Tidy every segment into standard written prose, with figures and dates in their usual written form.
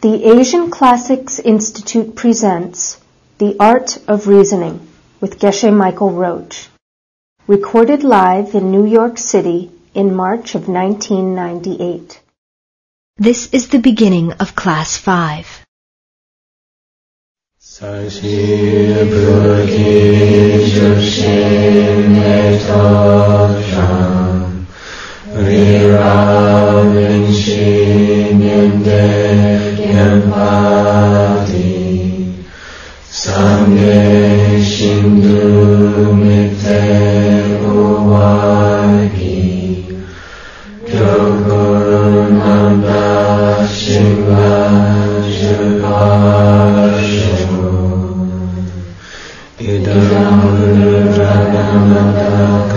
The Asian Classics Institute presents The Art of Reasoning with Geshe Michael Roach, recorded live in New York City in March of 1998. This is the beginning of Class 5. Sangye Shindu Mitte Uwagi Gyoguru Nanda Shingla Jupashu Idam Ragamata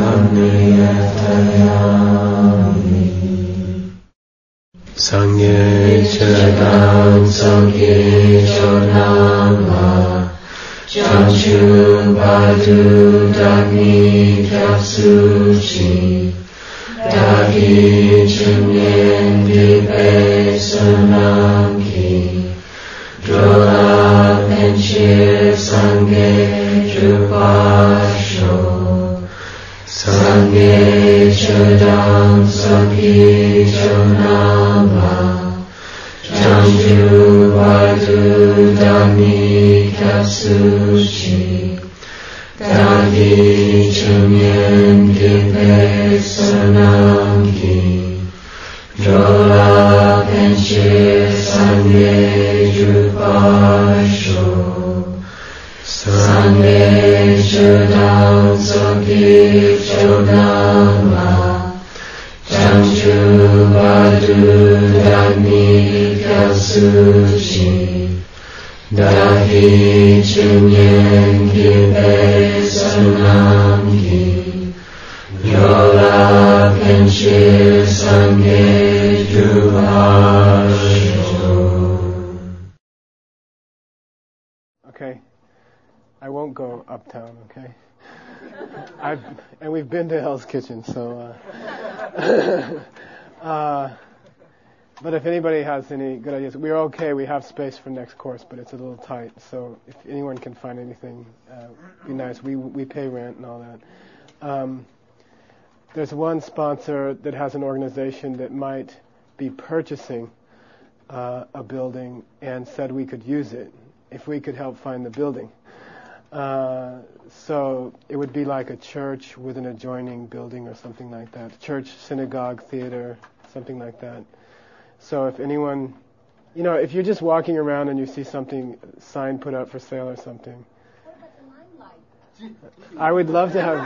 Kamniyatayami Sangye Chadam Sangye Chodama Chanchu Badu Dagni Kyatsuchi Dagi Chunyen Pipe Sunamki Drola Penchir Sangye Jupasho Sangye Chodam Sangye Chonama Chanchu Badu Dagni Kyatsuchi Dagi Chunyen Gipe Sonamki Drola Penchir Sangye Jupasho Sangye Chodam Sangye Chodama Chanchu Badu Dagni Kyatsuchi Dagi Chunyen Gipe Sonamki Yola Penchir Sangye Jupasho. Okay, I won't go uptown, okay? And we've been to Hell's Kitchen, so but if anybody has any good ideas, we're okay. We have space for next course, but it's a little tight. So if anyone can find anything, be nice. We pay rent and all that. There's one sponsor that has an organization that might be purchasing a building and said we could use it if we could help find the building. So it would be like a church with an adjoining building or something like that. Church, synagogue, theater, something like that. So if anyone, if you're just walking around and you see something, sign put up for sale or something. What about the limelight? I would love to have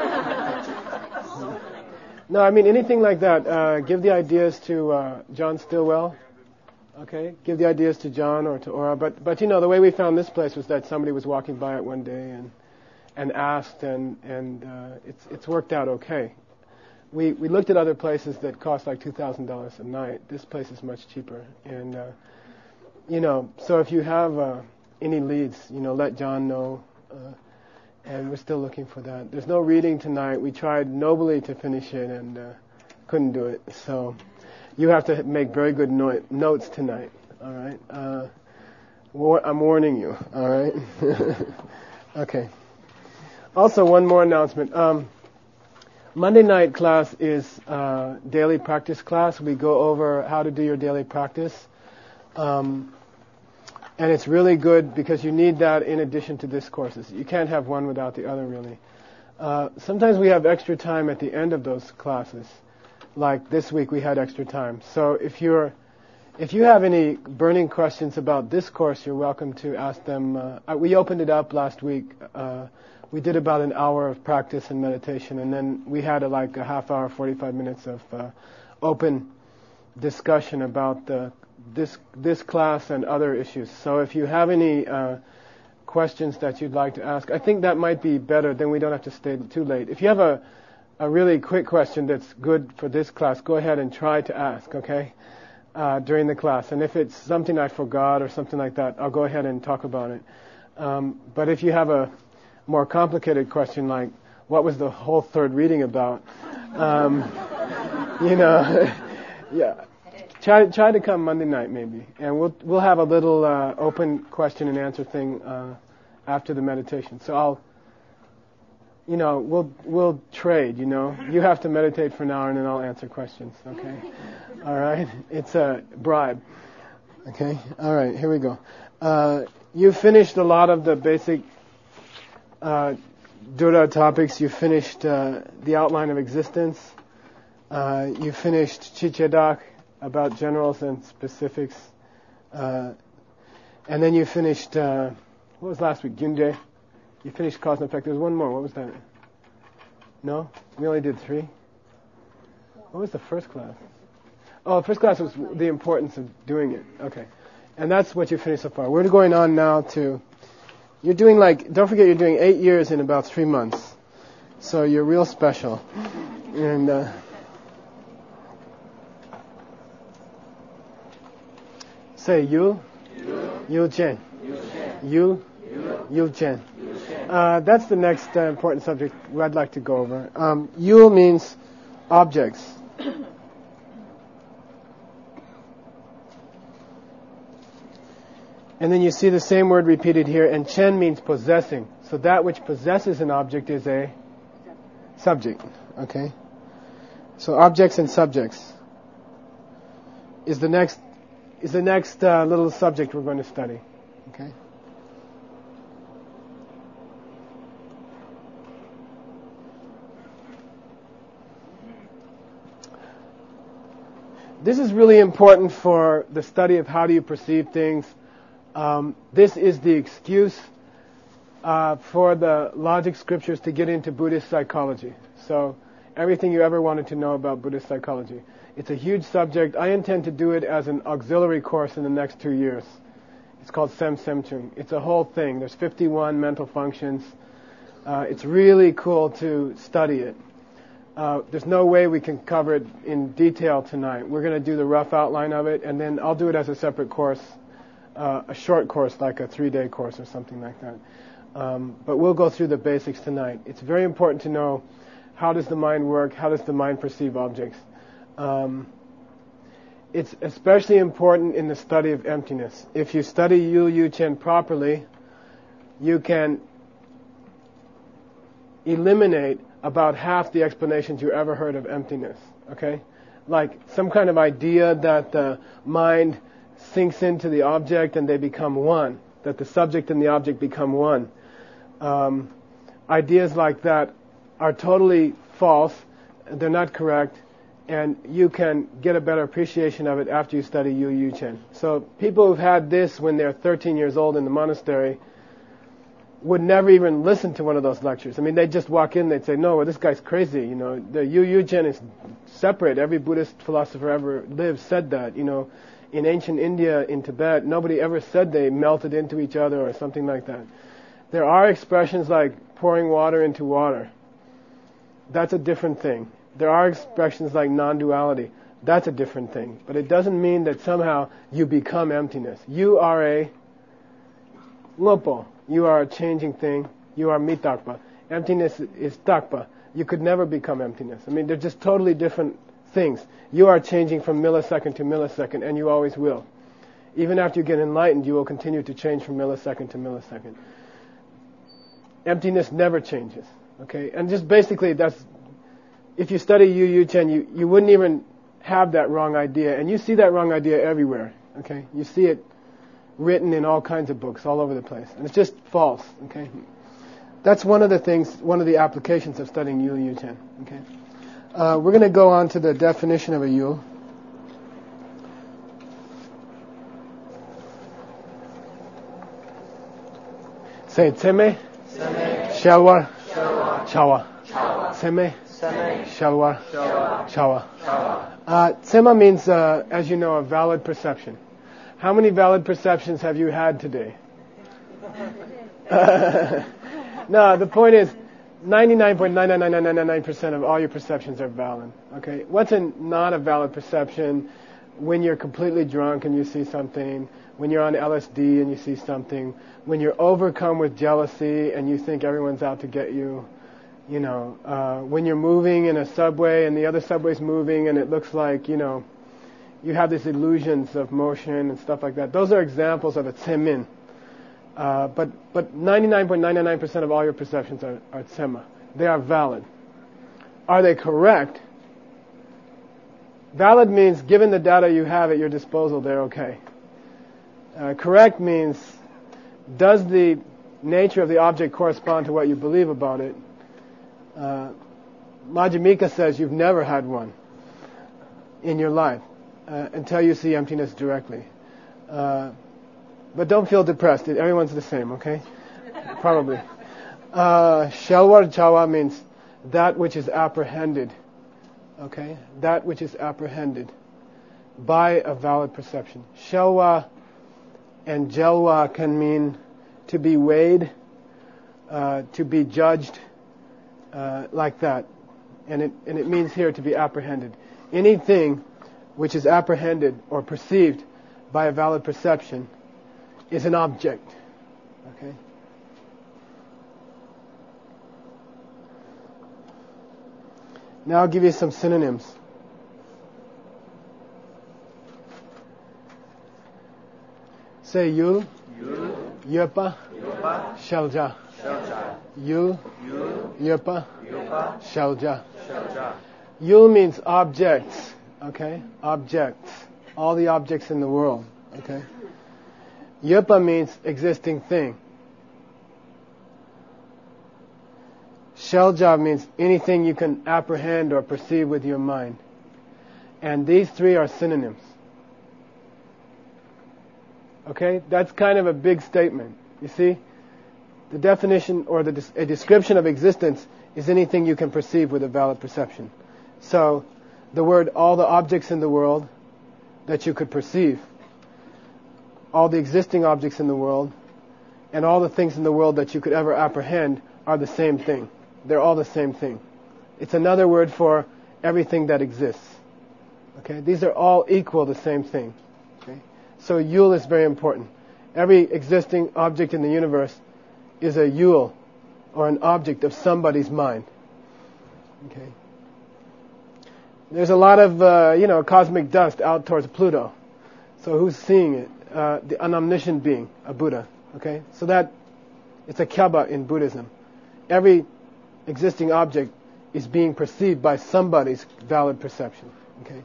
No, I mean anything like that. Give the ideas to John Stillwell. Okay, give the ideas to John or to Aura. But the way we found this place was that somebody was walking by it one day and asked, and it's worked out okay. We looked at other places that cost like $2,000 a night. This place is much cheaper. And, so if you have any leads, let John know. And we're still looking for that. There's no reading tonight. We tried nobly to finish it and couldn't do it. So you have to make very good notes tonight. All right? I'm warning you. All right? Okay. Also, one more announcement. Monday night class is daily practice class. We go over how to do your daily practice. And it's really good because you need that in addition to this courses. You can't have one without the other, really. Sometimes we have extra time at the end of those classes. Like this week we had extra time. So if you have any burning questions about this course, you're welcome to ask them. We opened it up last week. We did about an hour of practice and meditation, and then we had a half hour, 45 minutes of open discussion about this class and other issues. So if you have any questions that you'd like to ask, I think that might be better. Then we don't have to stay too late. If you have a really quick question that's good for this class, go ahead and try to ask, okay, during the class. And if it's something I forgot or something like that, I'll go ahead and talk about it. But if you have a more complicated question like, what was the whole third reading about? Yeah. Try to come Monday night maybe, and we'll have a little open question and answer thing after the meditation. So we'll trade. You have to meditate for an hour, and then I'll answer questions. Okay, all right. It's a bribe. Okay, all right. Here we go. You finished a lot of the basic Dura topics. You finished the outline of existence. You finished Chichedak about generals and specifics. And then you finished, what was last week? Gyunje? You finished cause and effect. There was one more. What was that? No? We only did 3? What was the first class? Oh, the first class was the importance of doing it. Okay. And that's what you finished so far. We're going on now to, you're doing don't forget you're doing 8 years in about 3 months. So you're real special. And, say Yul Chen. Yul Chen. That's the next important subject I'd like to go over. Yul means objects. And then you see the same word repeated here, and Chen means possessing. So that which possesses an object is a subject. Okay? So objects and subjects is the next little subject we're going to study. Okay? This is really important for the study of how do you perceive things. This is the excuse for the logic scriptures to get into Buddhist psychology. So everything you ever wanted to know about Buddhist psychology. It's a huge subject. I intend to do it as an auxiliary course in the next 2 years. It's called Sem Semchung. It's a whole thing. There's 51 mental functions. It's really cool to study it. There's no way we can cover it in detail tonight. We're going to do the rough outline of it, and then I'll do it as a separate course, a short course, like a 3-day course or something like that. But we'll go through the basics tonight. It's very important to know how does the mind work, how does the mind perceive objects. It's especially important in the study of emptiness. If you study Yul Yu Chen properly, you can eliminate about half the explanations you ever heard of emptiness. Okay? Like some kind of idea that the mind sinks into the object and they become one, that the subject and the object become one. Ideas like that are totally false. They're not correct. And you can get a better appreciation of it after you study Yul Yu Chen. So people who've had this when they're 13 years old in the monastery would never even listen to one of those lectures. I mean, they'd just walk in, they'd say, no, well, this guy's crazy. The Yul Yu Chen is separate. Every Buddhist philosopher ever lived said that. In ancient India, in Tibet, nobody ever said they melted into each other or something like that. There are expressions like pouring water into water. That's a different thing. There are expressions like non-duality. That's a different thing. But it doesn't mean that somehow you become emptiness. You are a lopo. You are a changing thing. You are mitakpa. Emptiness is takpa. You could never become emptiness. I mean, they're just totally different things. You are changing from millisecond to millisecond, and you always will. Even after you get enlightened, you will continue to change from millisecond to millisecond. Emptiness never changes. Okay? And just basically, if you study Yul Yu Chen, you wouldn't even have that wrong idea. And you see that wrong idea everywhere. Okay? You see it written in all kinds of books all over the place. And it's just false. Okay? That's one of the applications of studying Yul Yu Chen. Okay? We're going to go on to the definition of a Yul. Say Tseme, Shalwar, Chawa. Tseme, Shalwar, Chawa. Tsema means, as you know, a valid perception. How many valid perceptions have you had today? No, the point is 99.99999% of all your perceptions are valid. Okay? What's not a valid perception? When you're completely drunk and you see something, when you're on LSD and you see something, when you're overcome with jealousy and you think everyone's out to get you, when you're moving in a subway and the other subway's moving and it looks like, you have these illusions of motion and stuff like that. Those are examples of a tsemin. But 99.99% of all your perceptions are tsema. They are valid. Are they correct? Valid means given the data you have at your disposal, they're okay. Correct means does the nature of the object correspond to what you believe about it? Madhyamika says you've never had one in your life until you see emptiness directly. But don't feel depressed. Everyone's the same, okay? Probably. Shalwar chawa means that which is apprehended. Okay? That which is apprehended by a valid perception. Shalwa and jelwa can mean to be weighed, to be judged, like that. And it means here to be apprehended. Anything which is apprehended or perceived by a valid perception is an object. Okay? Now I'll give you some synonyms. Say yul, yepa, shalja. Yul, yepa, shalja. Yul means objects. Okay? Objects. All the objects in the world. Okay? Yepa means existing thing. Shalja means anything you can apprehend or perceive with your mind. And these three are synonyms. Okay? That's kind of a big statement. You see? The definition or a description of existence is anything you can perceive with a valid perception. So, the word all the objects in the world that you could perceive, all the existing objects in the world, and all the things in the world that you could ever apprehend are the same thing. They're all the same thing. It's another word for everything that exists. Okay? These are all equal the same thing. Okay? So yul is very important. Every existing object in the universe is a yul, or an object of somebody's mind. Okay? There's a lot of, cosmic dust out towards Pluto. So who's seeing it? An omniscient being, a Buddha. Okay? So that, it's a kyaba in Buddhism. Every existing object is being perceived by somebody's valid perception. Okay?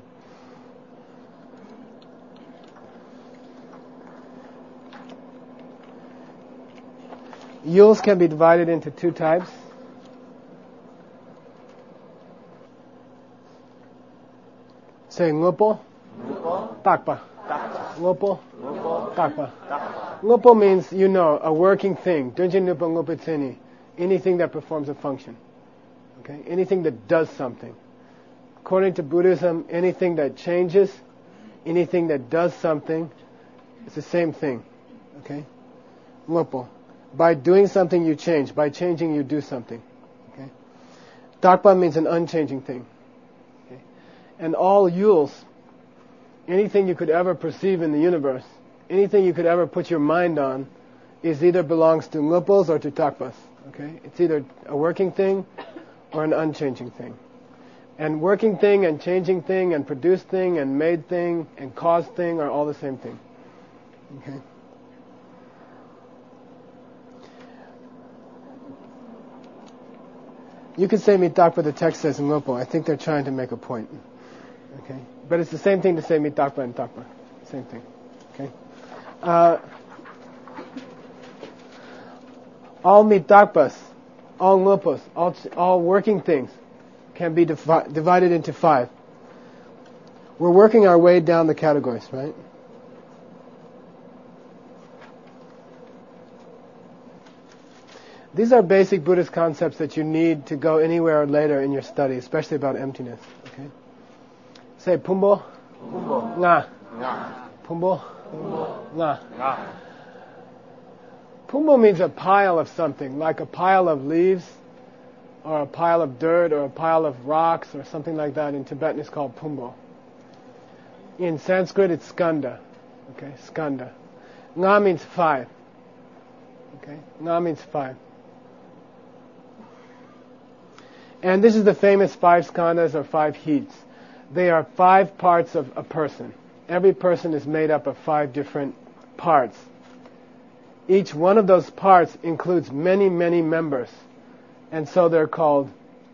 Yuls can be divided into two types. Say ngopo, takpa. Ngopo, takpa. Ngopo means a working thing. Dunjin nupa ngopo tseni. Anything that performs a function. Okay? Anything that does something. According to Buddhism, anything that changes, anything that does something, it's the same thing. Okay? Ngopo. By doing something you change. By changing you do something. Okay? Takpa means an unchanging thing. Okay? And all yuls, anything you could ever perceive in the universe, anything you could ever put your mind on, is either belongs to ngopos or to takpas. Okay? It's either a working thing or an unchanging thing. And working thing and changing thing and produced thing and made thing and caused thing are all the same thing. Okay? You could say mitakpa, the text says ngopo. I think they're trying to make a point. Okay? But it's the same thing to say mitakpa and takpa. Same thing. Okay? All mitakpas, all ngopos, all working things can be divided into 5. We're working our way down the categories, right? These are basic Buddhist concepts that you need to go anywhere later in your study, especially about emptiness. Okay? Say pumbo, nga, pumbo, nga. Pumbo means a pile of something, like a pile of leaves, or a pile of dirt, or a pile of rocks, or something like that. In Tibetan it's called pumbo. In Sanskrit it's skanda. Okay, skanda. Nga means 5. Okay, nga means 5. And this is the famous 5 skandhas or 5 heats. They are 5 parts of a person. every person is made up of 5 different parts. Each one of those parts includes many, many members. And so they're called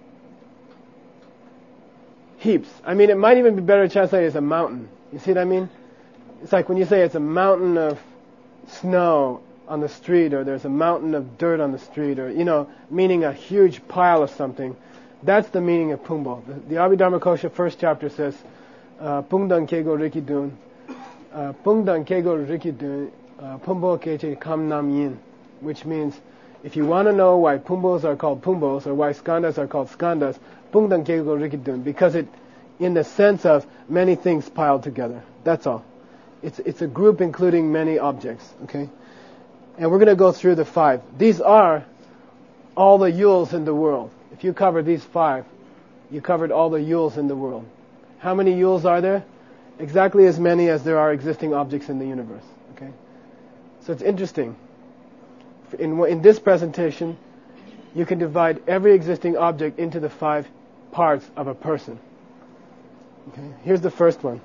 heaps. I mean, it might even be better translated as a mountain. You see what I mean? It's like when you say it's a mountain of snow on the street, or there's a mountain of dirt on the street, or, meaning a huge pile of something. That's the meaning of Pumbo. The Abhidharmakosha first chapter says, Pungdan kego rikidun, Pungdan kego rikidun, Pumbo keche kam nam yin, which means, if you want to know why Pumbos are called Pumbos, or why Skandhas are called Skandhas, Pungdan kego rikidun, because it, in the sense of many things piled together. That's all. It's a group including many objects, okay? And we're going to go through the 5. These are all the yuls in the world. If you cover these 5, you covered all the yuls in the world. How many yuls are there? Exactly as many as there are existing objects in the universe, okay? So it's interesting. In this presentation, you can divide every existing object into the 5 parts of a person. Okay, here's the first one.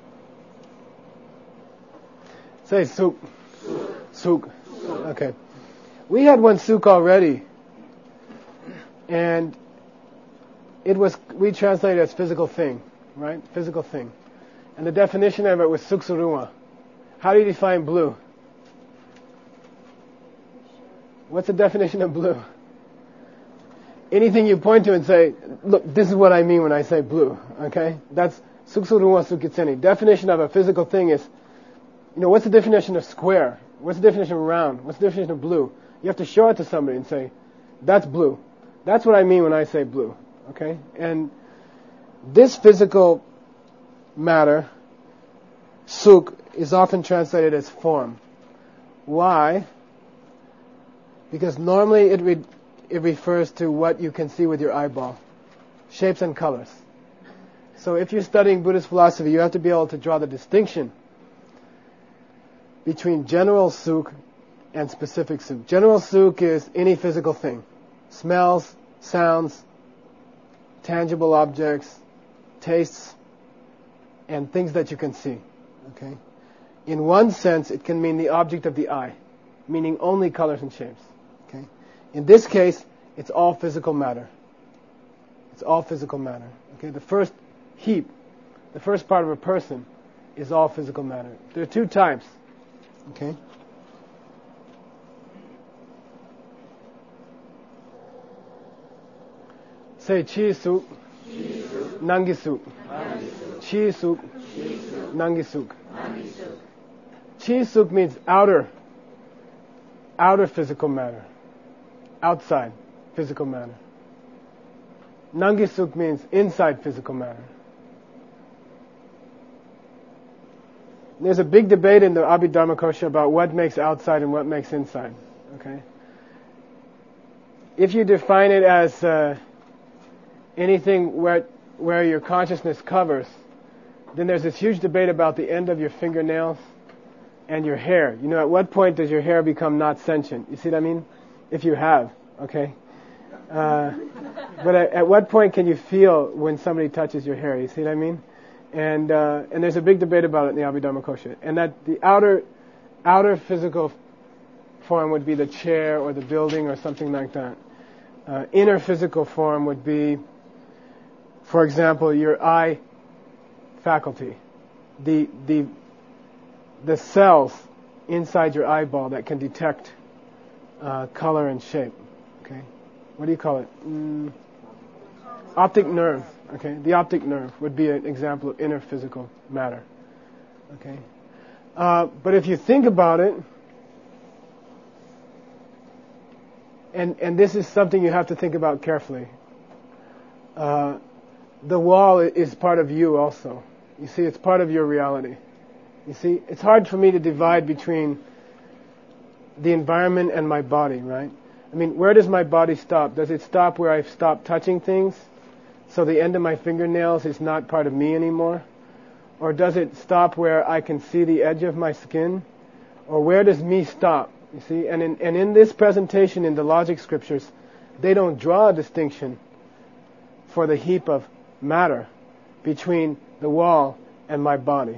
Say suk. Suk. Okay. We had one suk already. And we translated it as physical thing, right? Physical thing. And the definition of it was suksuruma. How do you define blue? What's the definition of blue? Anything you point to and say, look, this is what I mean when I say blue, okay? That's suksuruma sukitseni. Definition of a physical thing is, what's the definition of square? What's the definition of round? What's the definition of blue? You have to show it to somebody and say, that's blue. That's what I mean when I say blue, okay? And this physical matter, suk, is often translated as form. Why? Because normally it refers to what you can see with your eyeball, shapes and colors. So if you're studying Buddhist philosophy, you have to be able to draw the distinction between general suk and specific suk. General suk is any physical thing. Smells, sounds, tangible objects, tastes, and things that you can see. Okay? In one sense, it can mean the object of the eye, meaning only colors and shapes. Okay? In this case, it's all physical matter. It's all physical matter. Okay? The first heap, the first part of a person, is all physical matter. There are 2 types. Okay? Say chi suk, nangi suk. Chi suk, nangi suk. Chi suk means outer physical matter, outside physical matter. Nangi suk means inside physical matter. There's a big debate in the Abhidharmakosha about what makes outside and what makes inside. Okay? If you define it as anything where your consciousness covers, then there's this huge debate about the end of your fingernails and your hair. At what point does your hair become not sentient? You see what I mean? If you have, okay? But at what point can you feel when somebody touches your hair? You see what I mean? And there's a big debate about it in the Abhidharmakosha. And that the outer physical form would be the chair or the building or something like that. Inner physical form would be, for example, your eye faculty. The cells inside your eyeball that can detect color and shape. Okay? What do you call it? Optic nerve. Okay, the optic nerve would be an example of inner physical matter. Okay, but if you think about it, and this is something you have to think about carefully, the wall is part of you also. You see, it's part of your reality. You see, it's hard for me to divide between the environment and my body, right? I mean, where does my body stop? Does it stop where I've stopped touching things? So the end of my fingernails is not part of me anymore? Or does it stop where I can see the edge of my skin? Or where does me stop? You see, and in this presentation in the logic scriptures, they don't draw a distinction for the heap of matter between the wall and my body.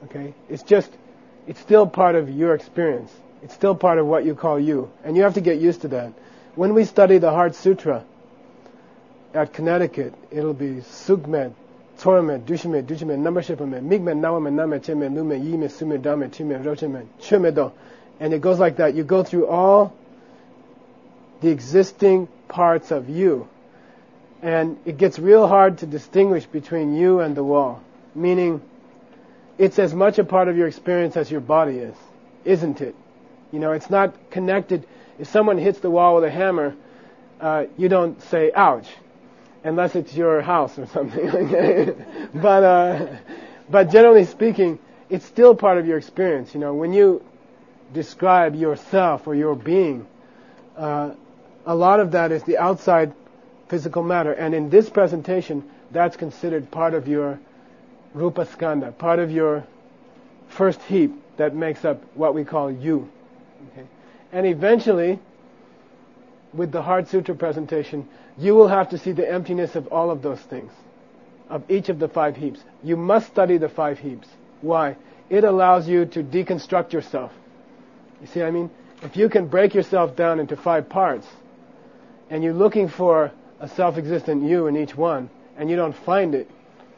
Okay? It's still part of your experience. It's still part of what you call you. And you have to get used to that. When we study the Heart Sutra at Connecticut, it'll be Sukmed, Tormed, Dushime, Dushime, Namashipame, Migme, Nawame, Name, Cheme, Lume, Yime, Sume, Dame, Chime, Rocheme, Chumedo. And it goes like that. You go through all the existing parts of you. And it gets real hard to distinguish between you and the wall. Meaning, it's as much a part of your experience as your body is, isn't it? You know, it's not connected. If someone hits the wall with a hammer, you don't say, ouch, unless it's your house or something. Okay? But generally speaking, it's still part of your experience. You know, when you describe yourself or your being, a lot of that is the outside physical matter. And in this presentation, that's considered part of your Rupa Skanda, part of your first heap that makes up what we call you. Okay? And eventually, with the Heart Sutra presentation, you will have to see the emptiness of all of those things, of each of the 5 heaps. You must study the 5 heaps. Why? It allows you to deconstruct yourself. You see what I mean? If you can break yourself down into 5 parts, and you're looking for a self-existent you in each one, and you don't find it,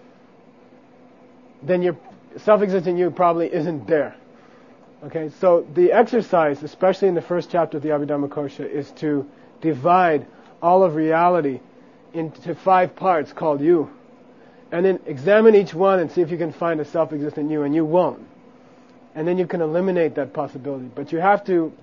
then your self-existent you probably isn't there. Okay, so the exercise, especially in the first chapter of the Abhidharmakosha, is to divide all of reality into 5 parts called you. And then examine each one and see if you can find a self-existent you, and you won't. And then you can eliminate that possibility. But you have to...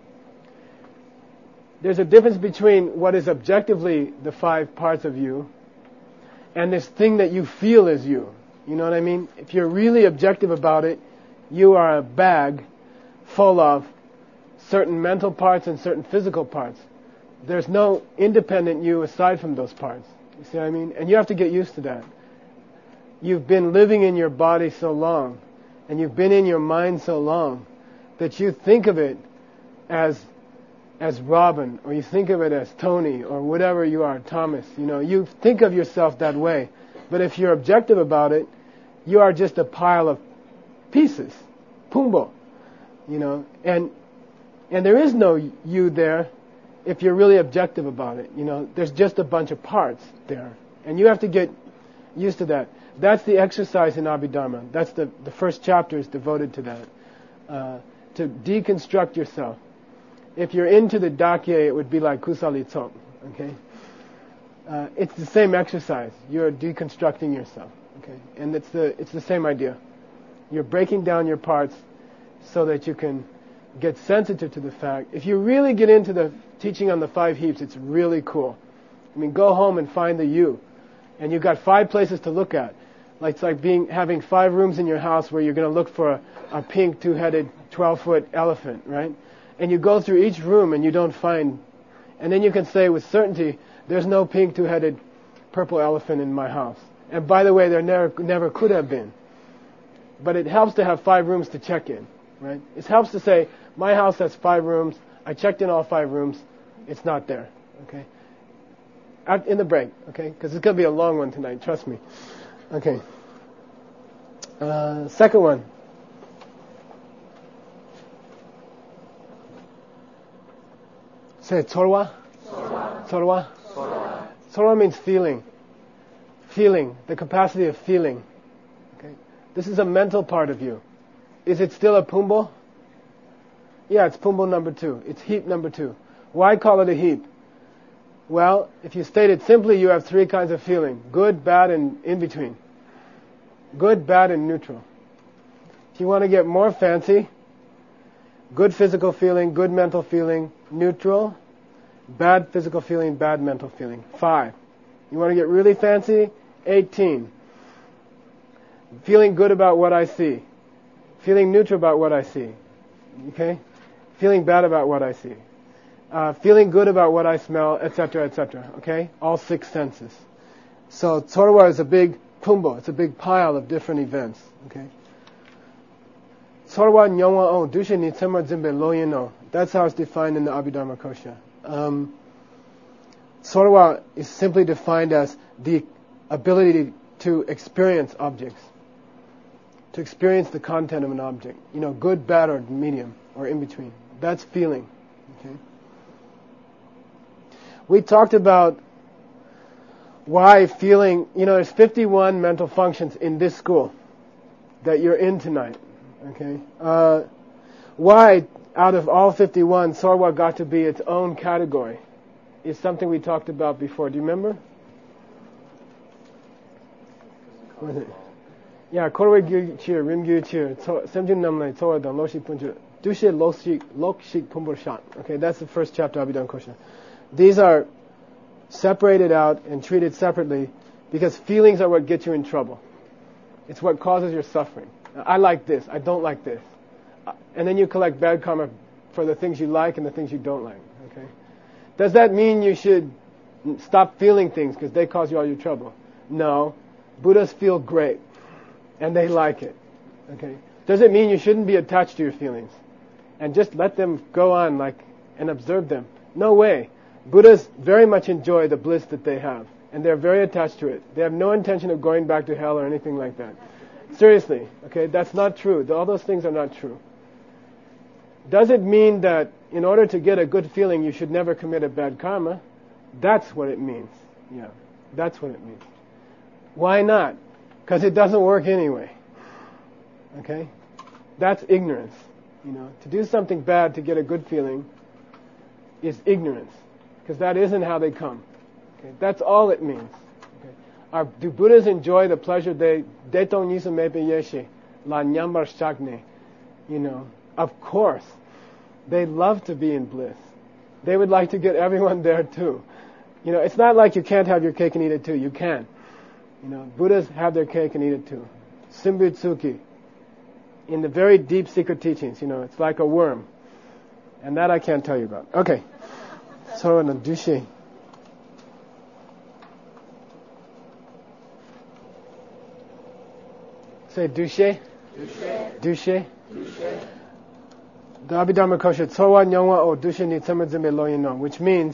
There's a difference between what is objectively the 5 parts of you and this thing that you feel is you. You know what I mean? If you're really objective about it, you are a bag full of certain mental parts and certain physical parts. There's no independent you aside from those parts. You see what I mean? And you have to get used to that. You've been living in your body so long, and you've been in your mind so long, that you think of it as Robin, or you think of it as Tony, or whatever you are, Thomas. You know, you think of yourself that way. But if you're objective about it, you are just a pile of pieces, pumbo. You know, and there is no you there if you're really objective about it. You know, there's just a bunch of parts there. And you have to get used to that. That's the exercise in Abhidharma. That's the first chapter is devoted to that. To deconstruct yourself. If you're into the Dakye, it would be like Kusali Tsok. Okay? It's the same exercise. You're deconstructing yourself. Okay? And it's the same idea. You're breaking down your parts so that you can get sensitive to the fact. If you really get into the teaching on the 5 heaps, it's really cool. I mean, go home and find the you. And you've got 5 places to look at. Like it's like having 5 rooms in your house where you're going to look for a pink 2-headed 12-foot elephant, right? And you go through each room and you don't find, and then you can say with certainty, there's no pink 2-headed purple elephant in my house. And by the way, there never could have been. But it helps to have 5 rooms to check in, right? It helps to say, my house has 5 rooms, I checked in all 5 rooms, it's not there, okay? In the break, okay? Because it's going to be a long one tonight, trust me. Okay. Second one. Say Tsorwa. Tsorwa. Tsorwa means feeling. Feeling, the capacity of feeling. Okay. This is a mental part of you. Is it still a pumbo? Yeah, it's pumbo number 2. It's heap number 2. Why call it a heap? Well, if you state it simply, you have 3 kinds of feeling. Good, bad, and in between. Good, bad, and neutral. If you want to get more fancy, good physical feeling, good mental feeling, neutral, bad physical feeling, bad mental feeling. 5. You want to get really fancy? 18. Feeling good about what I see. Feeling neutral about what I see. Okay? Feeling bad about what I see. Feeling good about what I smell, etc., etc. Okay? All 6 senses. So Tsorwa is a big pumbo. It's a big pile of different events. Okay? Tsorwa nyongwa o dushe ni tsema zimbe loye no. That's how it's defined in the Abhidharmakosha. Tsorwa is simply defined as the ability to experience objects. to experience the content of an object. Good, bad, or medium, or in between. That's feeling. Okay? We talked about why feeling, there's 51 mental functions in this school that you're in tonight. Okay? Why, out of all 51, Sorwa got to be its own category is something we talked about before. Do you remember? What was it? Yeah, Korwe Gyuchir, Rim Gyuchir, Semjin Namlai, Toradan, Loshik Punjur, Dushe Lokshik Pumbur Shat. Okay, that's the first chapter Abhidhamma Kosha. These are separated out and treated separately because feelings are what get you in trouble. It's what causes your suffering. I like this, I don't like this. And then you collect bad karma for the things you like and the things you don't like. Okay? Does that mean you should stop feeling things because they cause you all your trouble? No. Buddhas feel great. And they like it. Okay? Does it mean you shouldn't be attached to your feelings? And just let them go on and observe them? No way. Buddhas very much enjoy the bliss that they have. And they're very attached to it. They have no intention of going back to hell or anything like that. Seriously. Okay? That's not true. All those things are not true. Does it mean that in order to get a good feeling you should never commit a bad karma? That's what it means. Yeah. That's what it means. Why not? Because it doesn't work anyway. Okay? That's ignorance. To do something bad to get a good feeling is ignorance. Because that isn't how they come. Okay? That's all it means. Okay? Do Buddhas enjoy the pleasure they don't use a mepe yeshe, la nyambar shakne? Of course. They love to be in bliss. They would like to get everyone there too. It's not like you can't have your cake and eat it too. You can. Buddhas have their cake and eat it too. Simbutsuki. In the very deep secret teachings, it's like a worm. And that I can't tell you about. Okay. So, Dushe. Say Dushe. Dushe. Dushe. Dushe. The Abhidhamma Kosha, Tsowa Nyongwa O Dushe Ni Tsamadzime Loyino, which means,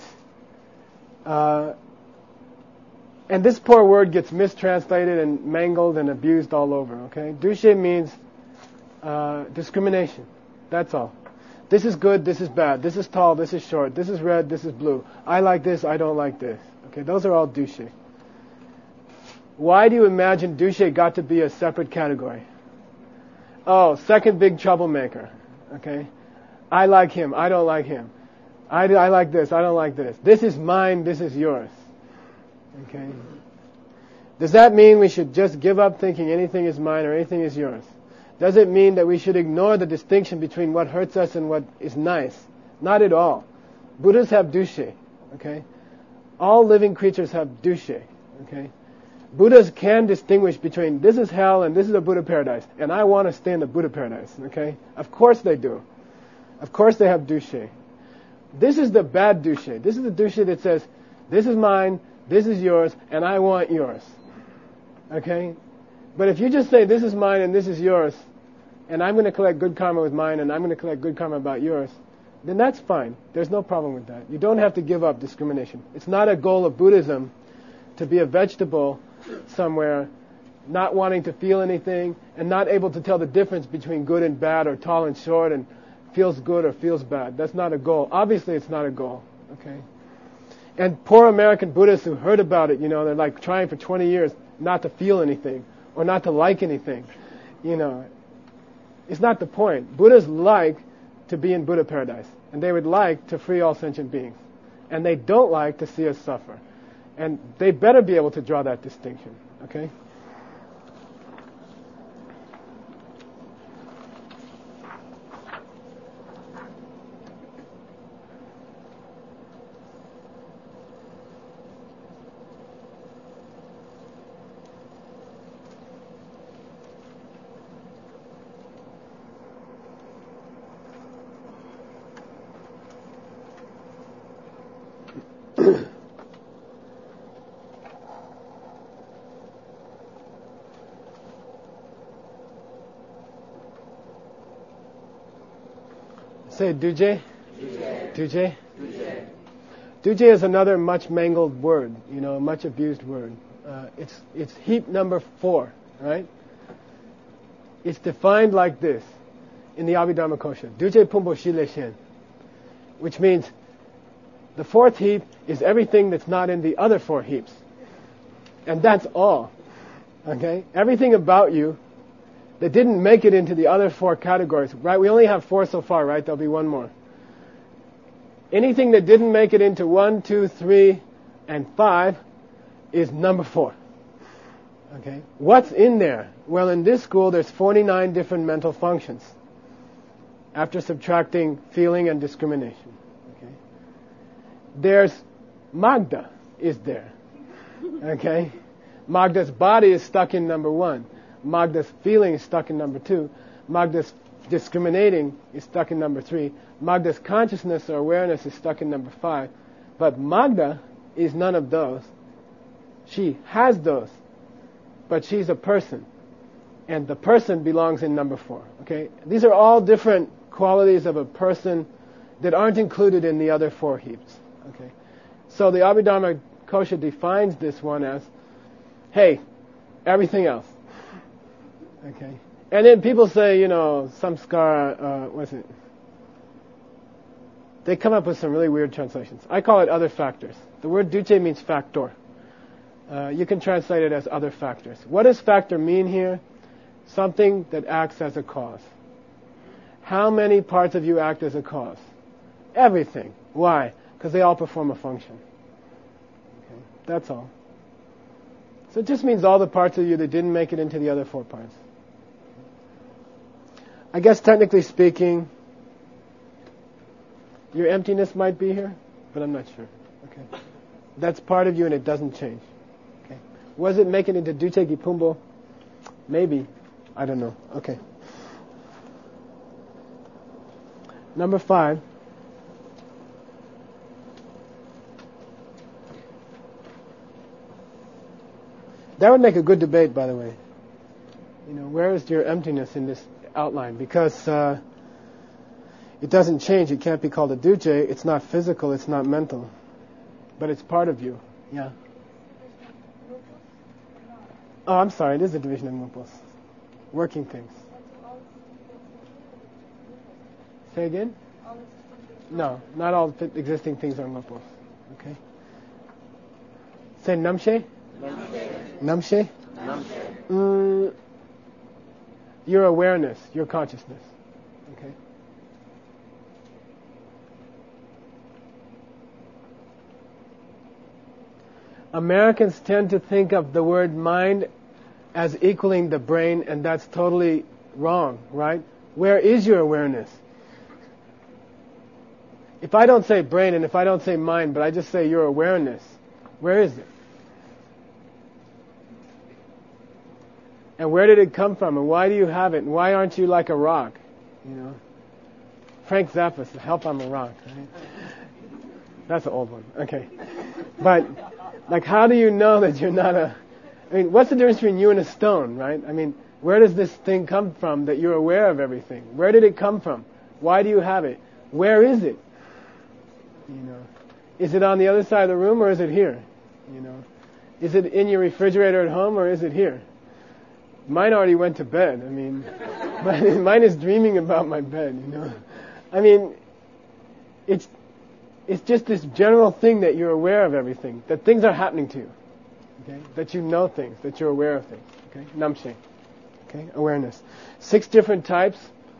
and this poor word gets mistranslated and mangled and abused all over, okay? Dushe means discrimination. That's all. This is good, this is bad. This is tall, this is short. This is red, this is blue. I like this, I don't like this. Okay, those are all dushe. Why do you imagine dushe got to be a separate category? Oh, second big troublemaker. Okay? I like him, I don't like him. I like this, I don't like this. This is mine, this is yours. Okay? Does that mean we should just give up thinking anything is mine or anything is yours? Does it mean that we should ignore the distinction between what hurts us and what is nice? Not at all. Buddhas have dushe. Okay? All living creatures have dushe. Okay? Buddhas can distinguish between this is hell and this is a Buddha paradise, and I want to stay in the Buddha paradise. Okay? Of course they do. Of course they have dushe. This is the bad dushe. This is the dushe that says, this is mine, this is yours, and I want yours. Okay? But if you just say, this is mine and this is yours, and I'm going to collect good karma with mine and I'm going to collect good karma about yours, then that's fine. There's no problem with that. You don't have to give up discrimination. It's not a goal of Buddhism to be a vegetable somewhere, not wanting to feel anything, and not able to tell the difference between good and bad, or tall and short, and feels good or feels bad. That's not a goal. Obviously it's not a goal. Okay? And poor American Buddhists who heard about it, they're like trying for 20 years not to feel anything, or not to like anything. It's not the point. Buddhas like to be in Buddha paradise, and they would like to free all sentient beings. And they don't like to see us suffer. And they better be able to draw that distinction. Okay? Say duje. Duje. Duje is another much mangled word, much abused word. It's heap number 4, right? It's defined like this in the Abhidharma Kosha. Duje Pumbo Shile Shen. Which means the fourth heap is everything that's not in the other four heaps. And that's all. Okay? Everything about you that didn't make it into the other four categories, right? We only have four so far, right? There'll be one more. Anything that didn't make it into 1, 2, 3, and 5 is number 4. Okay? What's in there? Well, in this school, there's 49 different mental functions after subtracting feeling and discrimination. Okay? There's Magda is there. Okay? Magda's body is stuck in number 1. Magda's feeling is stuck in number 2. Magda's discriminating is stuck in number 3. Magda's consciousness or awareness is stuck in number 5. But Magda is none of those. She has those, but she's a person. And the person belongs in number 4. Okay? These are all different qualities of a person that aren't included in the other 4 heaps. Okay? So the Abhidharma Kosha defines this one as, hey, everything else. Okay? And then people say, samskara, what's it? They come up with some really weird translations. I call it other factors. The word duce means factor. You can translate it as other factors. What does factor mean here? Something that acts as a cause. How many parts of you act as a cause? Everything. Why? Because they all perform a function. Okay? That's all. So it just means all the parts of you that didn't make it into the other 4 parts. I guess technically speaking, your emptiness might be here, but I'm not sure. Okay, that's part of you and it doesn't change. Okay, was it making it into Duce Gipumbo? Maybe, I don't know. Okay. Number 5. That would make a good debate, by the way. Where is your emptiness in this outline? Because it doesn't change. It can't be called a duce. It's not physical. It's not mental. But it's part of you. Yeah. Oh, I'm sorry. It is a division of mupos. Working things. Say again? No, not all existing things are mupos. Okay. Say namshe? Namshe? Namshe. Your awareness, your consciousness. Okay. Americans tend to think of the word mind as equaling the brain, and that's totally wrong, right? Where is your awareness? If I don't say brain and if I don't say mind, but I just say your awareness, where is it? And where did it come from? And why do you have it? And why aren't you like a rock? Frank Zappa's Help I'm a Rock. Right? That's an old one. Okay. But, how do you know that you're not what's the difference between you and a stone, right? Where does this thing come from that you're aware of everything? Where did it come from? Why do you have it? Where is it? Is it on the other side of the room or is it here? Is it in your refrigerator at home or is it here? Mine already went to bed. Mine is dreaming about my bed, It's just this general thing that you're aware of everything, that things are happening to you, okay? That you know things, that you're aware of things, okay? Namshe, okay? Awareness. 6 different types.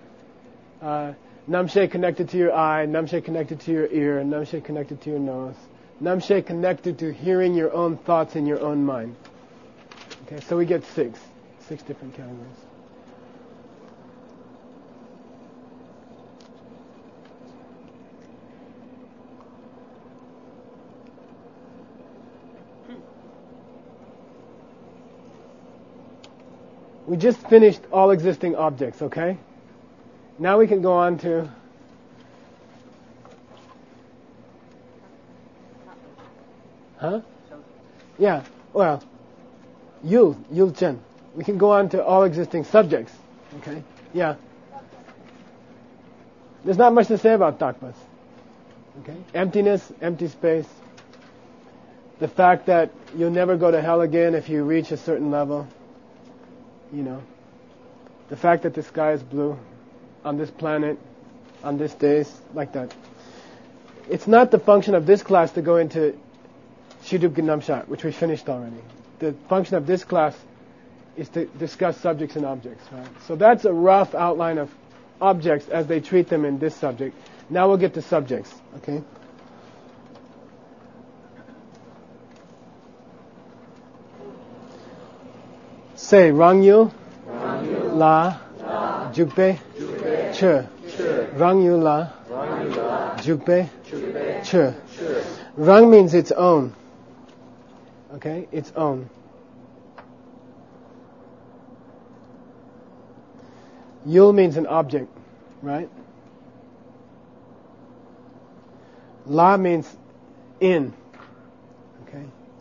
Namshe connected to your eye, Namshe connected to your ear, Namshe connected to your nose, Namshe connected to hearing your own thoughts in your own mind. Okay, so we get 6 different categories. We just finished all existing objects, okay? Now we can go on to Yeah, well, Yul Chen. We can go on to all existing subjects. Okay? Yeah. There's not much to say about Takpas. Okay? Emptiness, empty space. The fact that you'll never go to hell again if you reach a certain level. The fact that the sky is blue on this planet, on this day, like that. It's not the function of this class to go into Shidduch Gnamshat, which we finished already. The function of this class is to discuss subjects and objects, right? So that's a rough outline of objects as they treat them in this subject. Now we'll get to subjects, okay? Say Rangyu, La, Jukbe, Che. Rangyu La, Jukbe, Che. Rang means its own. Okay, its own. Yul means an object, right? La means in. Okay.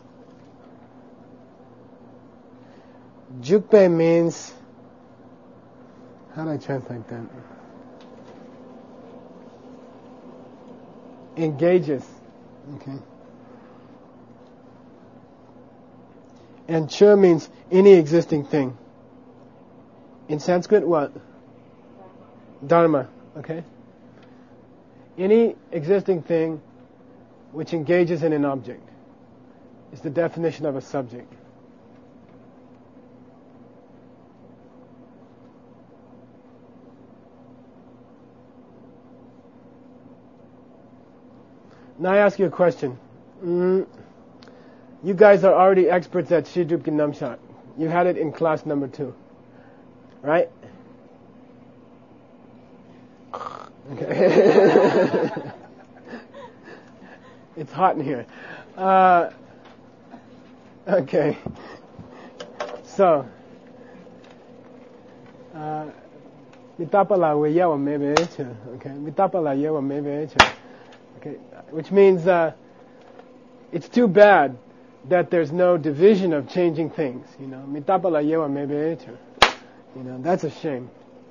Jukbe means, how do I translate that? Engages. Okay. And Che means any existing thing. In Sanskrit, what? Dharma. Okay. Any existing thing which engages in an object is the definition of a subject. Now I ask you a question. You guys are already experts at Shidduch Gnamshat. You had it in class number 2. Right? Okay. It's hot in here. Okay. So, mitapala weyawa mebeche. Okay. Mitapala yewa mebeche. Okay. Which means it's too bad that there's no division of changing things. You know, mitapala yewa mebeche. You know, that's a shame.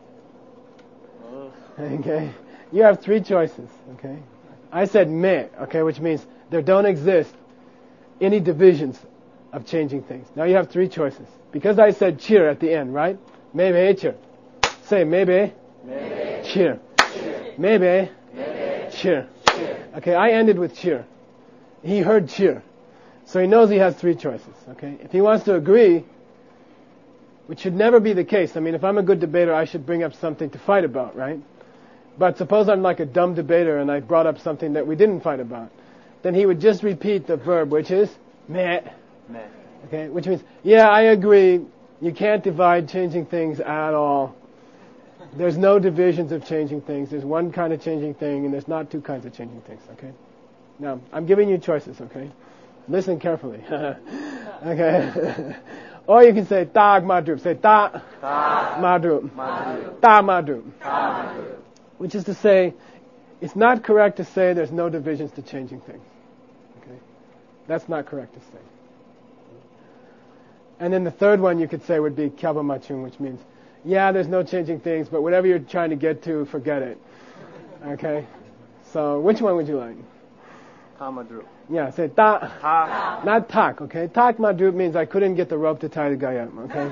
Okay. You have 3 choices. Okay. I said me, okay, which means there don't exist any divisions of changing things. Now you have 3 choices. Because I said cheer at the end, right? Maybe cheer. Say maybe. Cheer. Maybe. Cheer. Okay, I ended with cheer. He heard cheer. So he knows he has 3 choices, okay? If he wants to agree, which should never be the case. I mean, if I'm a good debater, I should bring up something to fight about, right? But suppose I'm like a dumb debater and I brought up something that we didn't fight about. Then he would just repeat the verb, which is meh. Okay, which means, yeah, I agree. You can't divide changing things at all. There's no divisions of changing things. There's one kind of changing thing and there's not 2 kinds of changing things, okay? Now, I'm giving you choices, okay? Listen carefully. Okay. Or you can say tag madrup. Say ta madrup. Ta madrup. Which is to say, it's not correct to say there's no divisions to changing things. Okay? That's not correct to say. And then the third one you could say would be kyaba machung, which means, yeah, there's no changing things, but whatever you're trying to get to, forget it. Okay? So, which one would you like? Ta madrup. Yeah, say ta. Not tak, okay? Tak madrup means I couldn't get the rope to tie the guy up, okay?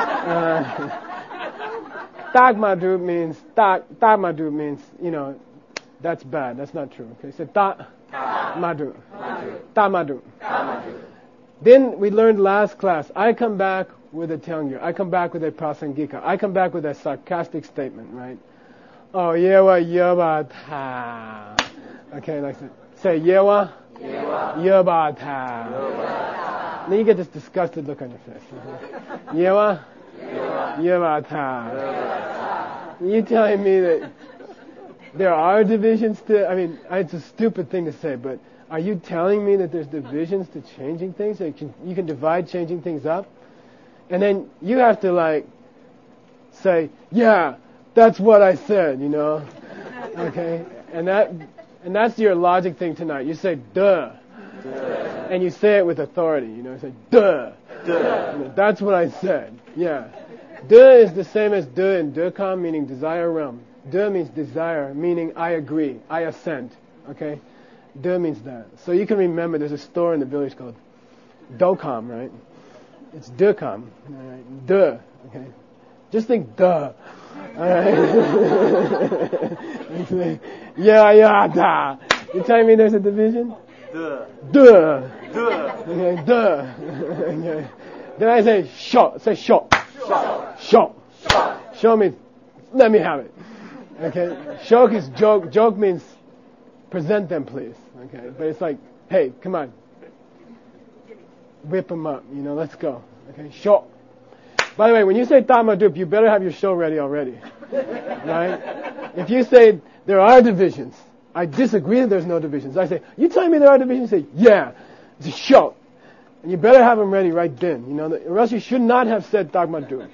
Tak madrup means, you know, that's bad. That's not true. Okay, so ta madrup. Ta madrup. Then we learned last class, I come back with a Tyongyu. I come back with a prasangika. I come back with a sarcastic statement, right? Oh, yewa yeba ta. Okay, like that. Say yewa yeba ta. Then you get this disgusted look on your face. Okay? Yewa yeba ta. You telling me that there are divisions to, I mean, it's a stupid thing to say, but are you telling me that there's divisions to changing things? So you can divide changing things up? And then you have to like say, yeah, that's what I said, you know? Okay? And that's your logic thing tonight. You say, duh. And you say it with authority, you know? You say, duh. You know, that's what I said. Yeah. De is the same as de in dekam, meaning desire realm. De means desire, meaning I agree, I assent. Okay? De means that. So you can remember there's a store in the village called Dokam, right? It's dekam. Right? De. Okay? Just think duh. Alright? Yeah, da. You telling me there's a division? Duh. Duh. Duh. Okay, duh. Okay. Then I say sho. Say sho. Sho. Sho means let me have it. Okay. Shok is joke. Joke means present them, please. Okay. But it's like, hey, come on. Whip them up. Let's go. Okay. Sho. By the way, when you say Tamadup, you better have your show ready already. Right? If you say there are divisions, I disagree that there's no divisions. I say, you telling me there are divisions? You say, yeah. It's a show. And you better have them ready right then. Or else you should not have said Tamadup.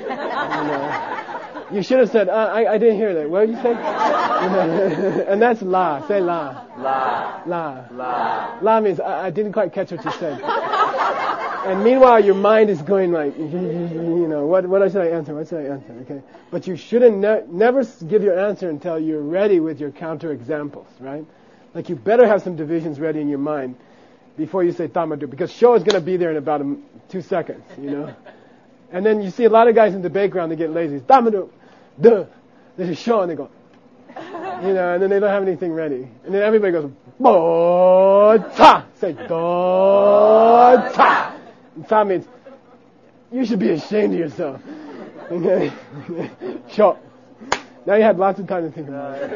You should have said, I didn't hear that. What did you say? And that's la. Say la. La. La. La. La means I didn't quite catch what you said. And meanwhile, your mind is going like, what should I answer? What should I answer? Okay. But you shouldn't never give your answer until you're ready with your counter examples, right? Like you better have some divisions ready in your mind before you say Tamadu, because show is going to be there in about 2 seconds, And then you see a lot of guys in the background, they get lazy. Tamadu, duh. There's a show and they go, and then they don't have anything ready. And then everybody goes, bo-ta. Say, do-ta. And ta means, you should be ashamed of yourself. Okay? Show. Now you had lots of time to think about it.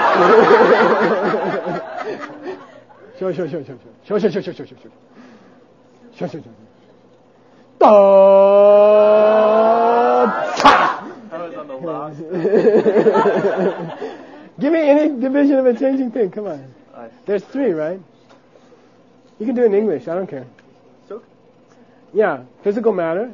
Show. Show. Do-ta. I was on the last. Give me any division of a changing thing. Come on. There's 3, right? You can do it in English. I don't care. So? Yeah. Physical matter.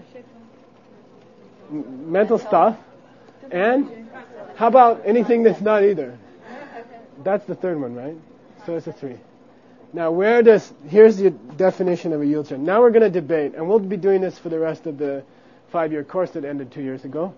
Mental stuff. And how about anything that's not either? That's the 3rd one, right? So it's a 3. Now here's the definition of a Yulchen. Now we're going to debate, and we'll be doing this for the rest of the 5-year course that ended 2 years ago.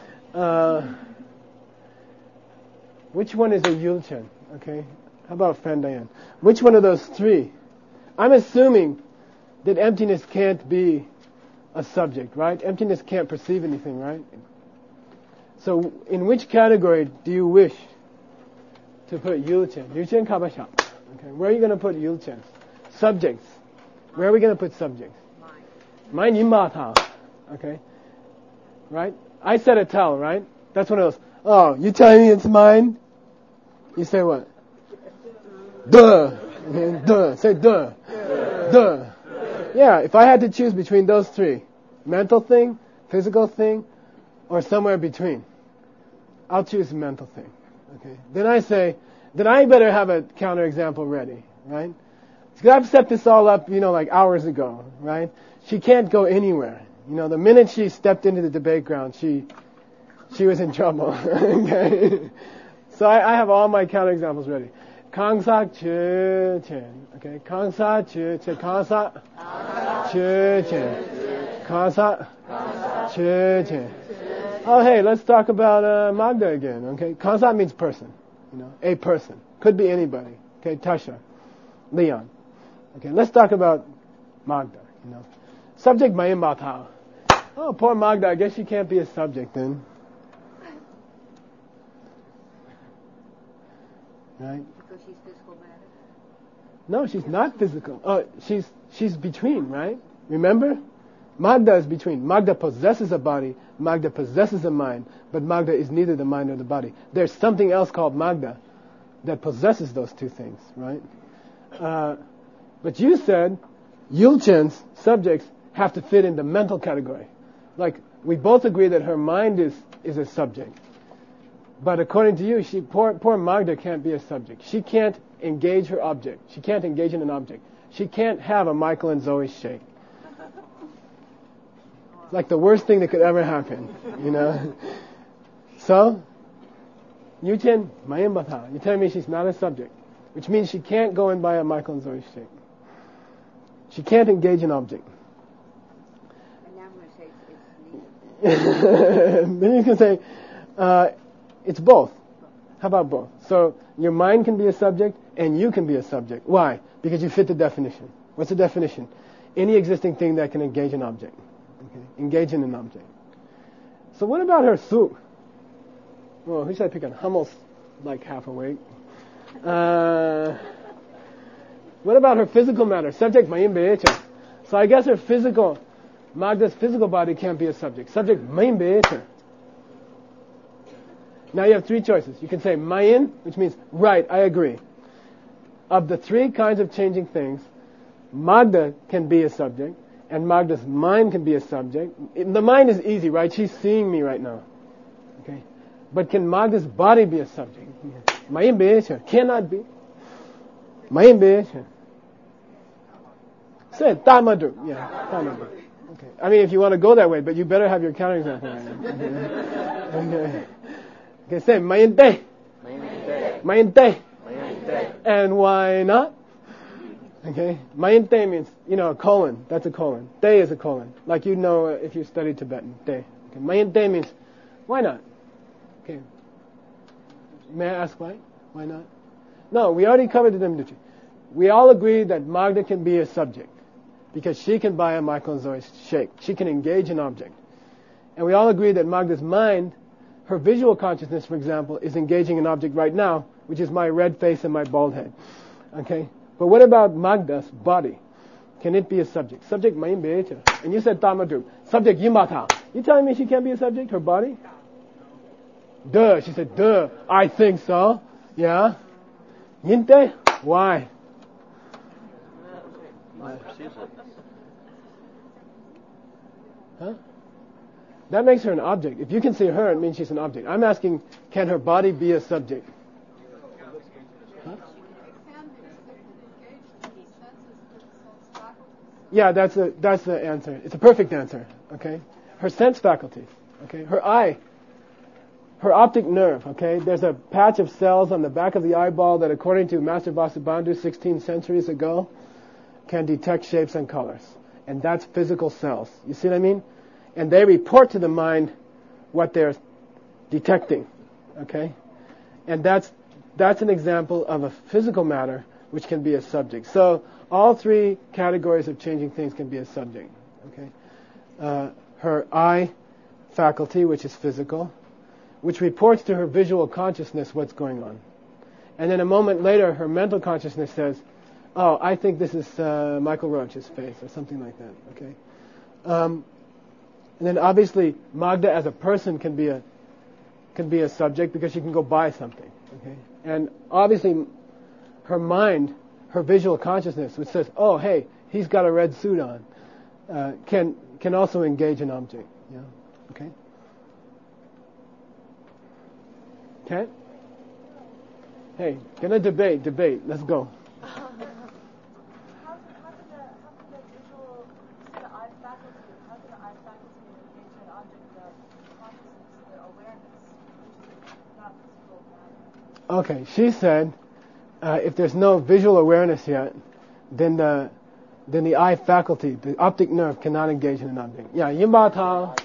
Which one is a Yulchen? Okay. How about Fan Diane? Which one of those 3? I'm assuming that emptiness can't be a subject, right? Emptiness can't perceive anything, right? So in which category do you wish to put Yulchen? Yulchen Kabasha. Okay. Where are you going to put Yulchen? Subjects. Where are we going to put subjects? Mind Yimbata. Okay. Right? I said a tell, right? That's one of those. Oh, you telling me it's mine? You say what? Duh. Okay, duh. Say duh. Duh. Yeah, if I had to choose between those 3, mental thing, physical thing, or somewhere between, I'll choose mental thing. Okay. Then I say, then I better have a counterexample ready, right? Because I've set this all up, like hours ago, right? She can't go anywhere. The minute she stepped into the debate ground, she was in trouble. Okay. So I have all my counterexamples ready. Kangsa chu chen. Okay. Kangsa chu chen. Kangsa chu chen. Kangsa chu chen. Oh, hey, let's talk about Magda again. Okay. Kangsa means person. A person. Could be anybody. Okay. Tasha. Leon. Okay. Let's talk about Magda. Subject Mayim Batao. Oh, poor Magda. I guess she can't be a subject then. Right? Because she's physical matter? No, she's not physical. Oh, she's between, right? Remember? Magda is between. Magda possesses a body. Magda possesses a mind. But Magda is neither the mind nor the body. There's something else called Magda that possesses those 2 things, right? But you said Yulchen's subjects have to fit in the mental category. Like, we both agree that her mind is a subject. But according to you, poor Magda can't be a subject. She can't engage her object. She can't engage in an object. She can't have a Michael and Zoe shake. It's like the worst thing that could ever happen, So, Yulchen Mayim Batao. You're telling me she's not a subject, which means she can't go and buy a Michael and Zoe shake. She can't engage an object. And now I'm going to say it's Then you can say, it's both. How about both? So your mind can be a subject and you can be a subject. Why? Because you fit the definition. What's the definition? Any existing thing that can engage an object. Okay? Engage in an object. So what about her soup? Well, who should I pick on? Hummel's like half awake. What about her physical matter? Subject main be'echa. So I guess her physical, Magda's physical body can't be a subject. Subject main be'echa. Now you have three choices. You can say mayin, which means right, I agree. Of the three kinds of changing things, Magda can be a subject, and Magda's mind can be a subject. The mind is easy, right? She's seeing me right now. Okay? But can Magda's body be a subject? Mayin be'echa. Cannot be. Mayin be'echa. Say tamadu. Yeah, tamadu. Okay. I mean, if you want to go that way, but you better have your counterexample. Okay. Okay, say mayin te. Mayin te. And why not? Okay. Mayin te means, a colon. That's a colon. Te is a colon. Like you know if you study Tibetan. Te. Okay. Mayin te means, why not? Okay. May I ask why? Why not? No, we already covered the Dhammaduchi. We all agree that Magda can be a subject because she can buy a Michael and Zoe's shake. She can engage an object. And we all agree that Magda's mind, her visual consciousness, for example, is engaging an object right now, which is my red face and my bald head. Okay? But what about Magda's body? Can it be a subject? Subject main be'echa. And you said tamadu. Subject yimbata. You telling me she can't be a subject, her body? Duh. She said, duh. I think so. Yeah? Yinte? Why? Huh? That makes her an object. If you can see her, it means she's an object. I'm asking, can her body be a subject? Huh? Yeah, that's the answer. It's a perfect answer. Okay? Her sense faculties. Okay? Her eye. Her optic nerve, okay? There's a patch of cells on the back of the eyeball that, according to Master Vasubandhu 16 centuries ago, can detect shapes and colors. And that's physical cells. You see what I mean? And they report to the mind what they're detecting, okay? And that's an example of a physical matter which can be a subject. So all three categories of changing things can be a subject, okay? Her eye faculty, which is physical, which reports to her visual consciousness what's going on. And then a moment later, her mental consciousness says, oh, I think this is Michael Roach's face, or something like that, okay? And then obviously, Magda as a person can be a subject because she can go buy something, okay? And obviously, her mind, her visual consciousness, which says, oh, hey, he's got a red suit on, can also engage an object, yeah, okay? Okay? Hey, gonna debate. Let's go. How can the visual, the eye faculty, how can the eye faculty engage an object, the consciousness, the awareness, which is not physical matter? Okay, she said, if there's no visual awareness yet, then the eye faculty, the optic nerve, cannot engage in an object. Yeah, yimbata.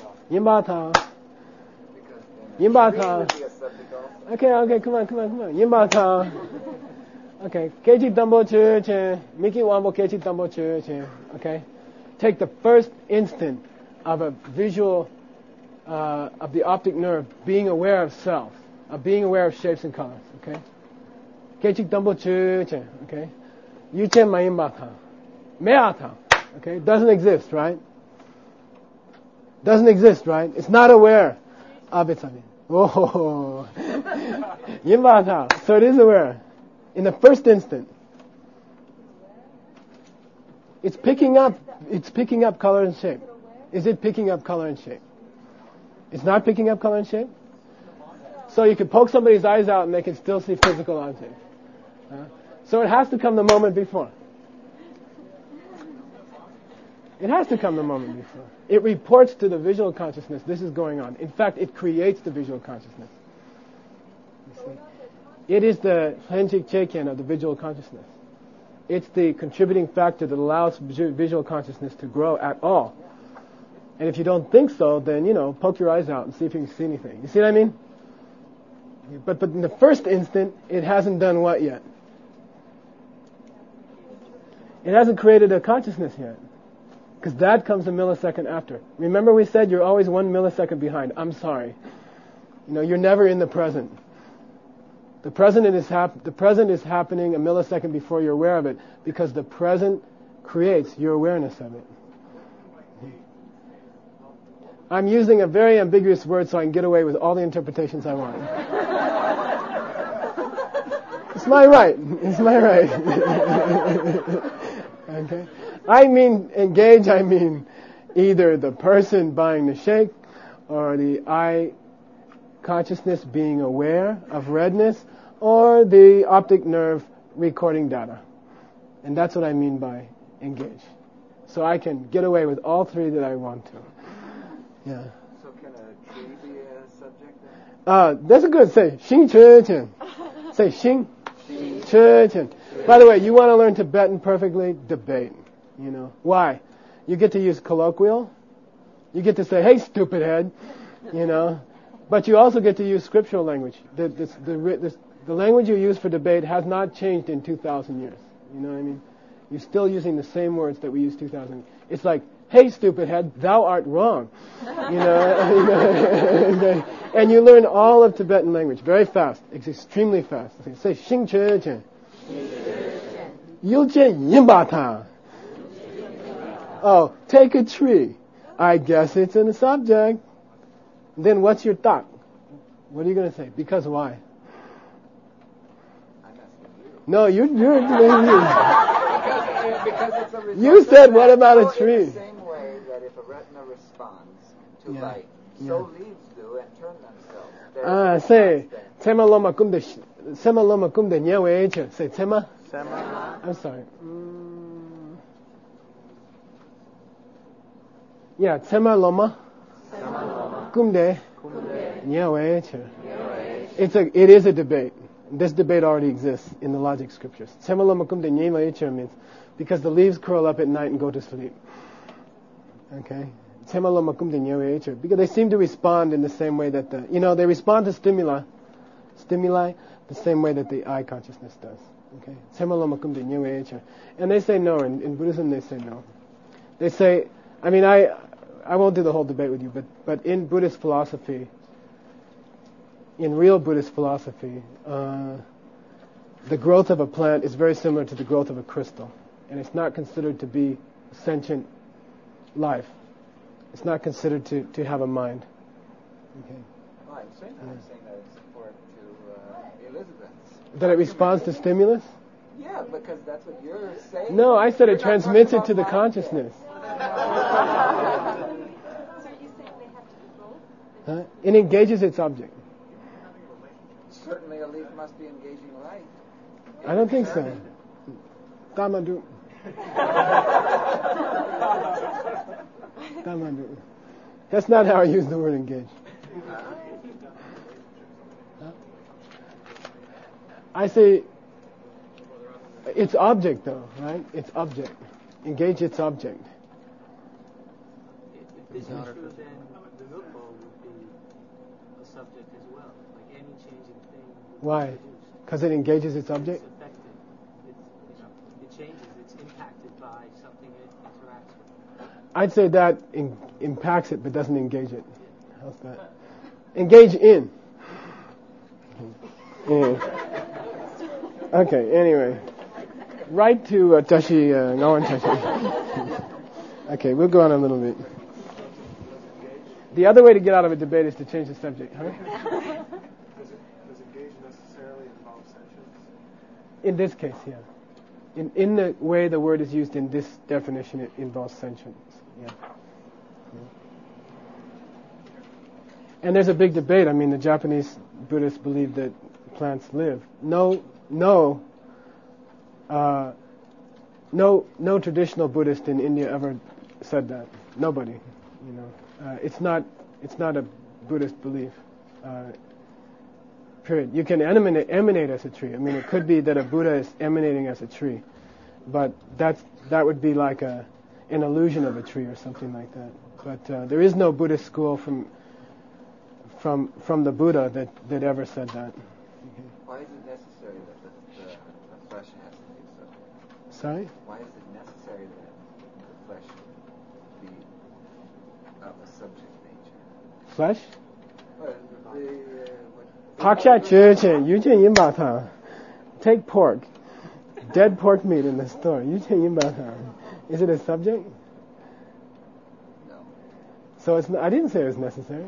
Okay, come on. Yimbata. Okay, kechi tambo che, Miki wambo kechi tambo che. Okay, take the first instant of a visual, of the optic nerve being aware of self, of being aware of shapes and colors. Okay, kechi tambo che. Okay, yuchen mayimbata, meata. Okay, doesn't exist, right? It's not aware of its. Oh, yimbata. So it is aware. In the first instant, it's picking up color and shape. Is it picking up color and shape? It's not picking up color and shape? So you could poke somebody's eyes out and they can still see physical objects. So it has to come the moment before. It has to come the moment before. It reports to the visual consciousness, this is going on. In fact, it creates the visual consciousness. You see? It is the Henjik Cheikyen of the visual consciousness. It's the contributing factor that allows visual consciousness to grow at all. And if you don't think so, then, poke your eyes out and see if you can see anything. You see what I mean? But in the first instant, it hasn't done what yet? It hasn't created a consciousness yet. Because that comes a millisecond after. Remember we said you're always 1 millisecond behind. I'm sorry. You're never in the present. The present is happening a millisecond before you're aware of it, because the present creates your awareness of it. I'm using a very ambiguous word so I can get away with all the interpretations I want. It's my right. It's my right. Okay. I mean engage, I mean either the person buying the shake or the eye consciousness being aware of redness or the optic nerve recording data. And that's what I mean by engage. So I can get away with all three that I want to. Yeah. So can a tree be a subject then? That's a good say. Xing che chen. Say xing che chen. By the way, you want to learn Tibetan perfectly? Debate. Why? You get to use colloquial. You get to say, hey, stupid head. But you also get to use scriptural language. The language you use for debate has not changed in 2,000 years. You know what I mean? You're still using the same words that we used 2,000. It's like, hey, stupid head, thou art wrong. And you learn all of Tibetan language very fast. It's extremely fast. Say, xing che chen. Yu chen yin ba ta. Oh, take a tree. I guess it's in a subject. Then what's your thought? What are you going to say? Because why? No, you're because it's a result. You said, what about a tree? In the same way that if a retina responds to light, so leaves do and turn themselves. Say, tema loma kumde nyewe eche. Say, tema? I'm sorry. Yeah, tema loma kumde nyewe eche. It is a debate. This debate already exists in the logic scriptures. Tema loma kumde nyewe eche means because the leaves curl up at night and go to sleep. Okay? Tema loma kumde nyewe eche. Because they seem to respond in the same way that they respond to stimuli the same way that the eye consciousness does. Okay? Tema loma kumde nyewe eche. And they say no. In Buddhism they say no. They say, I won't do the whole debate with you, but in Buddhist philosophy, in real Buddhist philosophy, the growth of a plant is very similar to the growth of a crystal. And it's not considered to be sentient life. It's not considered to have a mind. Okay. Well, I'm saying that in support to Elizabeth's. That it responds to stimulus? Yeah, because that's what you're saying. No, I said it transmits it to the consciousness. It engages its object. Certainly a leaf must be engaging light. I don't think so. Tamadu. Tamadu. That's not how I use the word engage. I say its object though, right? Its object. Engage its object. If this is true, then the milk bowl would be a subject as well. Like any changing thing. Why? Because it engages its object? It's affected. It changes. It's impacted by something it interacts with. I'd say that impacts it but doesn't engage it. How's that? Engage in. Yeah. Okay, anyway. Right to Tashi, Ngawan Tashi. Okay, we'll go on a little bit. The other way to get out of a debate is to change the subject. Huh? Does engage necessarily involve sentience? In this case, yeah. In the way the word is used in this definition, it involves sentience. Yeah. And there's a big debate. The Japanese Buddhists believe that plants live. No traditional Buddhist in India ever said that. Nobody. It's not a Buddhist belief. Period. You can emanate as a tree. It could be that a Buddha is emanating as a tree, but that would be like an illusion of a tree or something like that. But there is no Buddhist school from the Buddha that ever said that. Okay. Why is it necessary that the flesh has to be so? Sorry? Why is it necessary that the flesh Flesh? Paksha Churchen, Yujin Yimbata. Take pork. Dead pork meat in the store. Yujin Yimbata. Is it a subject? No. So it's I didn't say it was necessary.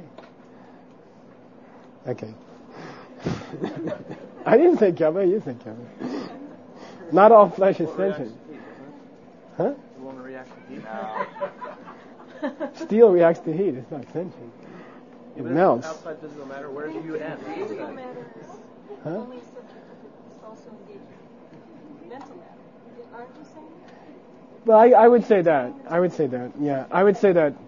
Okay. I didn't say kyaba, you said kyaba. Not all flesh is sentient. Huh? You want to react to heat? No. Steel reacts to heat. It's not sentient. It melts. Outside physical matter, where do you end? Physical matter is Huh? only subject if it's also engaged in mental matter. Aren't you saying that? Well, I would say that. Yeah. I would say that.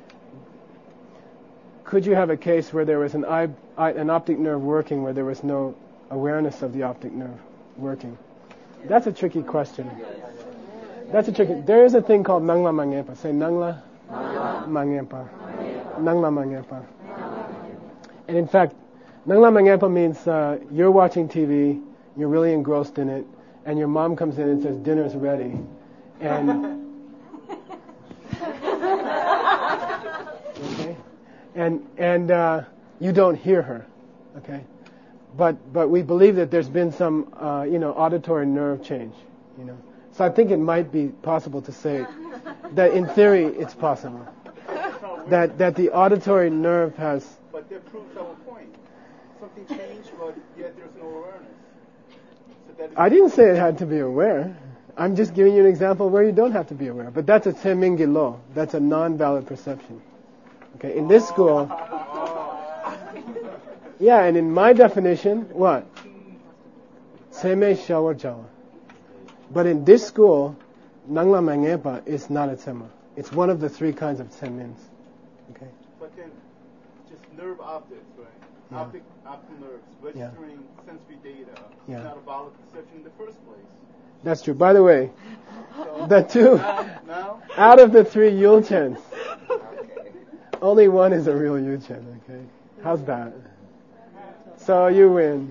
Could you have a case where there was an optic nerve working where there was no awareness of the optic nerve working? That's a tricky question. There is a thing called Nangla Mangepa. Say Nangla Mangepa. Nangla Mangepa. And in fact, Nangla Mangepa means you're watching TV, you're really engrossed in it, and your mom comes in and says dinner's ready, and okay, and you don't hear her, okay, but we believe that there's been some auditory nerve change, So I think it might be possible to say that in theory it's possible that the auditory nerve has. But that proves our point. Something changed, but yet there's no awareness. So I didn't say it had to be aware. I'm just giving you an example where you don't have to be aware. But that's a Tsemingi law. That's a non-valid perception. Okay, in this school. Yeah, and in my definition, what? Seme Shawar Jawa. But in this school, Nangla Mangepa is not a tsema. It's one of the three kinds of tsemins. Okay. But then, just nerve optics, right? Yeah. Optic nerves registering sensory data. Yeah. It's not a valid perception in the first place. That's true. By the way, the two Now? out of the three Yulchens, only one is a real Yulchen. Okay. How's that? So you win.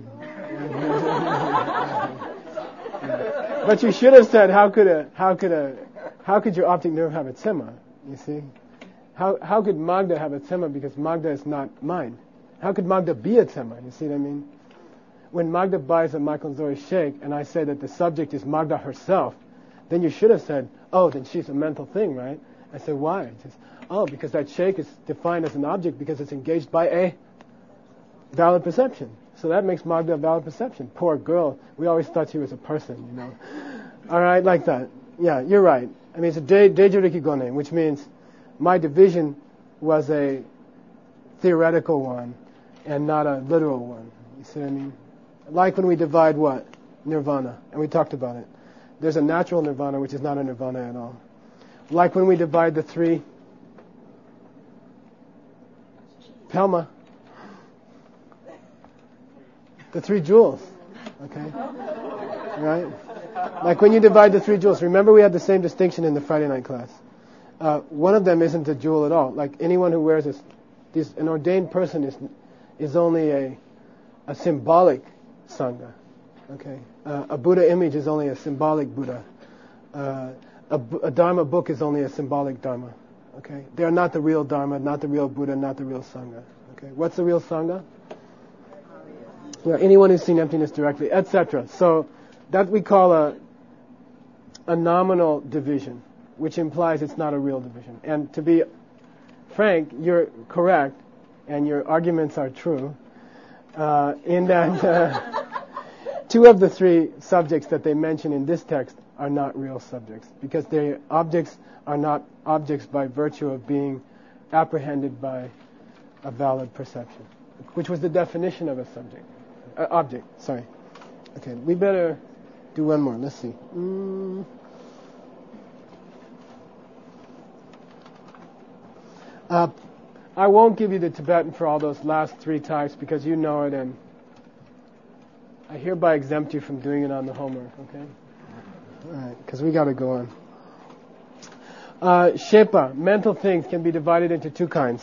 But you should have said, how could your optic nerve have a tsema? You see, how could Magda have a tsema because Magda is not mind? How could Magda be a tsema? You see what I mean? When Magda buys a Michael Zori shake, and I say that the subject is Magda herself, then you should have said, oh, then she's a mental thing, right? I said, why? Because that shake is defined as an object because it's engaged by a valid perception. So that makes Magda a valid perception. Poor girl. We always thought she was a person, All right, like that. Yeah, you're right. I mean, it's a Deijuriki Gone, which means my division was a theoretical one and not a literal one. You see what I mean? Like when we divide what? Nirvana. And we talked about it. There's a natural nirvana, which is not a nirvana at all. Like when we divide the three Pelma. The three jewels, okay? Right? Like when you divide the three jewels, remember we had the same distinction in the Friday night class. One of them isn't a jewel at all. Like anyone who wears an ordained person is only a symbolic Sangha, okay? A Buddha image is only a symbolic Buddha. A Dharma book is only a symbolic Dharma, okay? They are not the real Dharma, not the real Buddha, not the real Sangha, okay? What's the real Sangha? Anyone who's seen emptiness directly, etc. So that we call a nominal division, which implies it's not a real division. And to be frank, you're correct, and your arguments are true, in that two of the three subjects that they mention in this text are not real subjects, because their objects are not objects by virtue of being apprehended by a valid perception, which was the definition of a subject. Object, sorry. Okay, we better do one more. Let's see. I won't give you the Tibetan for all those last three types because you know it, and I hereby exempt you from doing it on the homework, okay? All right, because we got to go on. Shepa, mental things, can be divided into two kinds.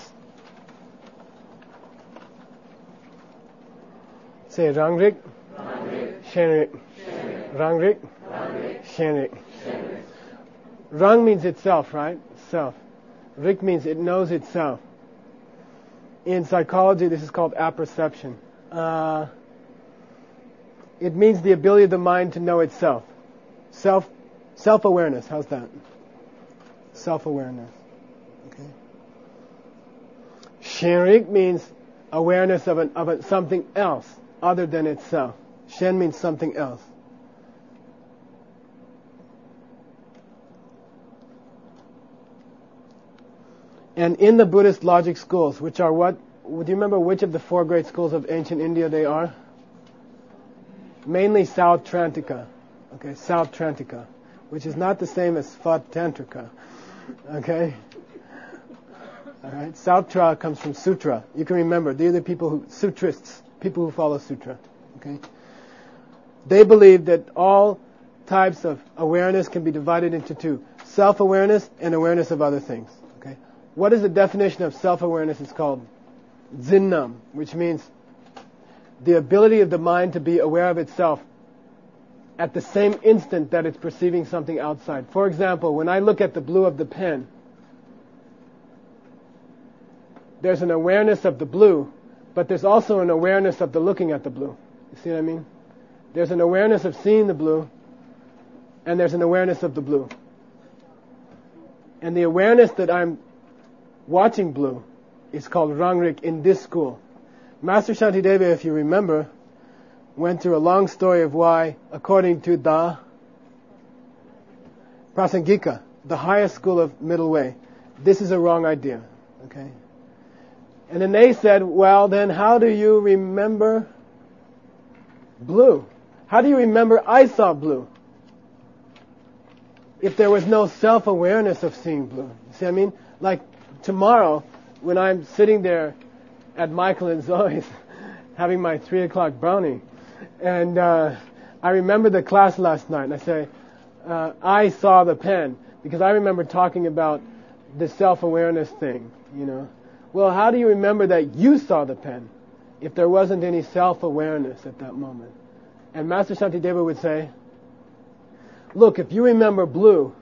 Say Rangrik, Shenrik. Rangrik, Shenrik. Rang means itself, right? Self. Rik means it knows itself. In psychology, this is called apperception. It means the ability of the mind to know itself. Self-awareness. How's that? Self-awareness. Okay. Shenrik means awareness of something else other than itself. Shen means something else. And in the Buddhist logic schools, which are what? Do you remember which of the 4 great schools of ancient India they are? Mainly Sautrantika. Okay, Sautrantika, which is not the same as Svatantrika. Okay? Alright, Sautra comes from Sutra. You can remember, they're the sutrists, people who follow Sutra. Okay? They believe that all types of awareness can be divided into 2. Self-awareness and awareness of other things. Okay? What is the definition of self-awareness? It's called Zinnam, which means the ability of the mind to be aware of itself at the same instant that it's perceiving something outside. For example, when I look at the blue of the pen, there's an awareness of the blue, but there's also an awareness of the looking at the blue. You see what I mean? There's an awareness of seeing the blue, and there's an awareness of the blue. And the awareness that I'm watching blue is called Rangrik in this school. Master Shantideva, if you remember, went through a long story of why, according to the Prasangika, the highest school of middle way, this is a wrong idea. Okay? And then they said, well, then how do you remember blue? How do you remember I saw blue? If there was no self-awareness of seeing blue. See what I mean? Like tomorrow, when I'm sitting there at Michael and Zoe's having my 3 o'clock brownie, and I remember the class last night, and I say, I saw the pen, because I remember talking about the self-awareness thing, you know. Well, how do you remember that you saw the pen if there wasn't any self-awareness at that moment? And Master Shantideva would say, look, if you remember blue,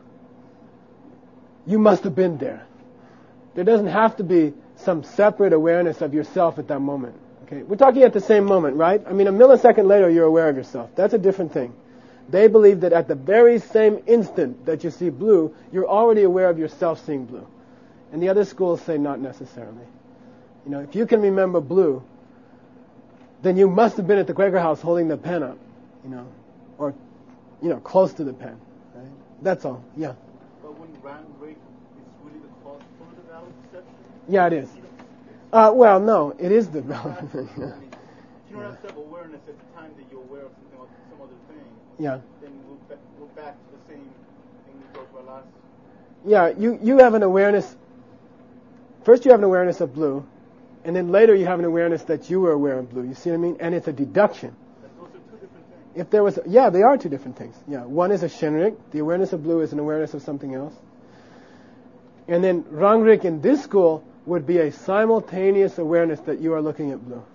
you must have been there. There doesn't have to be some separate awareness of yourself at that moment. Okay, we're talking at the same moment, right? I mean, a millisecond later, you're aware of yourself. That's a different thing. They believe that at the very same instant that you see blue, you're already aware of yourself seeing blue. And the other schools say not necessarily. You know, if you can remember blue, then you must have been at the Quaker house holding the pen up, you know, or, you know, close to the pen. Right? That's all. Yeah. But when Rangrik is really the cause for the valid perception? Yeah, it is. Well, no, it is the valid. You don't have to have awareness at the time that you're aware of something or some other thing. Yeah. Then we're back to the same thing we talked about last. Yeah, you have an awareness. First you have an awareness of blue, and then later you have an awareness that you were aware of blue. You see what I mean? And it's a deduction. Those are 2 different things. If there was, yeah, they are 2 different things. Yeah, one is a Shenrik. The awareness of blue is an awareness of something else. And then Rangrik in this school would be a simultaneous awareness that you are looking at blue.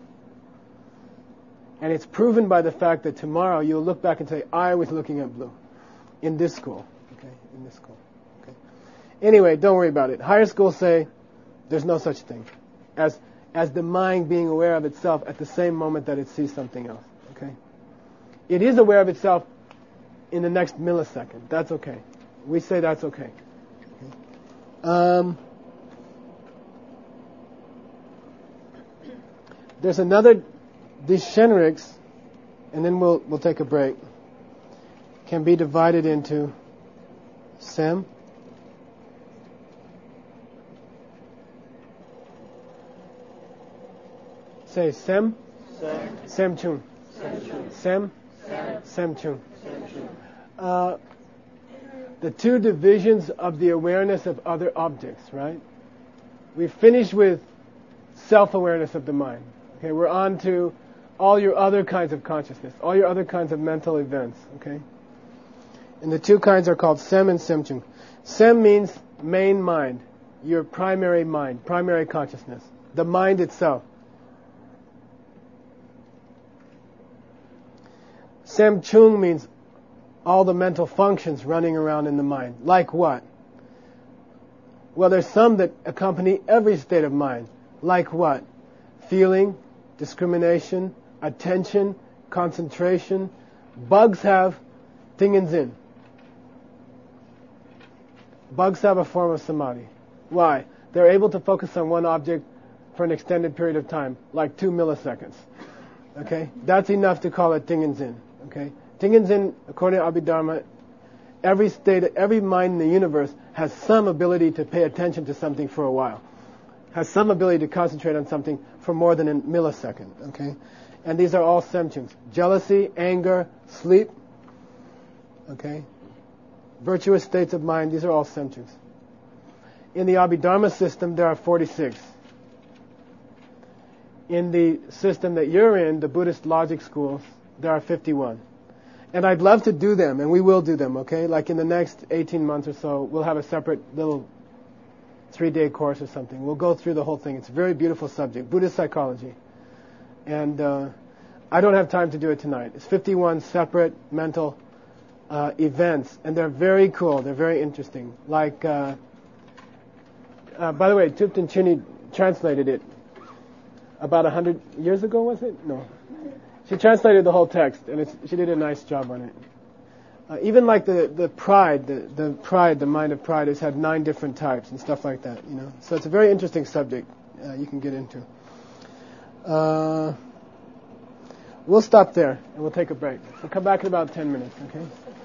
And it's proven by the fact that tomorrow you'll look back and say, I was looking at blue. In this school. Okay, in this school. Okay. Anyway, don't worry about it. Higher schools say there's no such thing as the mind being aware of itself at the same moment that it sees something else. Okay? It is aware of itself in the next millisecond. That's okay. We say that's okay. There's another, these Shenriks, and then we'll take a break, can be divided into Sem, say Sem, Sem Chung, Sem, Sem Chung. The 2 divisions of the awareness of other objects, right? We finished with self-awareness of the mind. Okay, we're on to all your other kinds of consciousness, all your other kinds of mental events, okay? And the 2 kinds are called Sem and Sem Chung. Sem means main mind, your primary mind, primary consciousness, the mind itself. Sem Chung means all the mental functions running around in the mind. Like what? Well, there's some that accompany every state of mind. Like what? feeling, discrimination, attention, concentration. Bugs have tingin zin. Bugs have a form of samadhi. Why? They're able to focus on one object for an extended period of time, like 2 milliseconds. Okay? That's enough to call it tingin zin. Okay? Tingin zin, according to Abhidharma, every mind in the universe has some ability to pay attention to something for a while. Has some ability to concentrate on something for more than a millisecond. Okay? And these are all samchungs. Jealousy, anger, sleep. Okay? Virtuous states of mind, these are all samchungs. In the Abhidharma system, there are 46. In the system that you're in, the Buddhist logic schools, there are 51. And I'd love to do them, and we will do them, okay? Like in the next 18 months or so, we'll have a separate little 3-day course or something. We'll go through the whole thing. It's a very beautiful subject, Buddhist psychology. And I don't have time to do it tonight. It's 51 separate mental events, and they're very cool. They're very interesting. Like, by the way, Thupten Chini translated it about 100 years ago, was it? No. She translated the whole text, and she did a nice job on it. Even like the pride, the mind of pride has had 9 different types and stuff like that, you know. So it's a very interesting subject you can get into. We'll stop there, and we'll take a break. We'll come back in about 10 minutes, okay?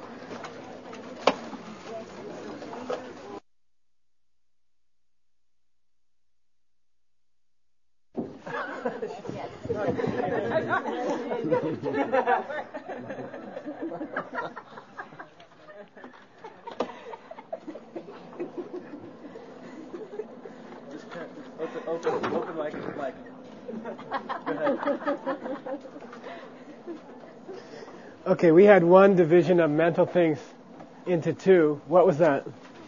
Open mic. Go ahead. Okay, we had one division of mental things into 2. What was that?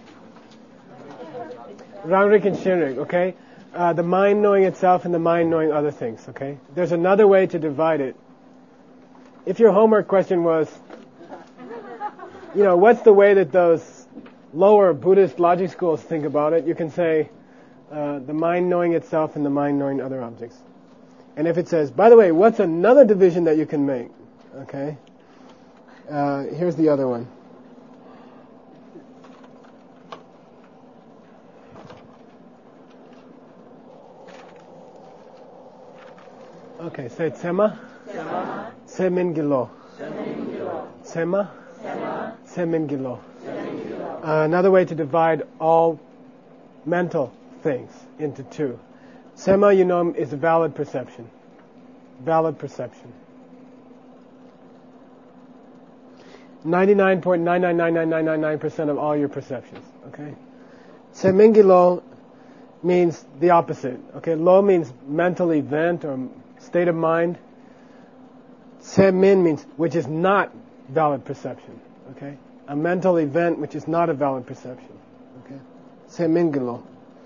Rangrik and Shinrik, okay? The mind knowing itself and the mind knowing other things, okay? There's another way to divide it. If your homework question was, you know, what's the way that those lower Buddhist logic schools think about it, you can say the mind knowing itself and the mind knowing other objects. And if it says, by the way, what's another division that you can make? Okay? Here's the other one. Okay, say Tsema. Semengilo. Tsema. Semengilo. Another way to divide all mental things into 2. Tsema, you know, is a valid perception. Valid perception. 99.999999% of all your perceptions. Okay? Semengilo means the opposite. Okay? Lo means mental event or state of mind. Semin means which is not valid perception. Okay? A mental event which is not a valid perception. Okay? Semengilo.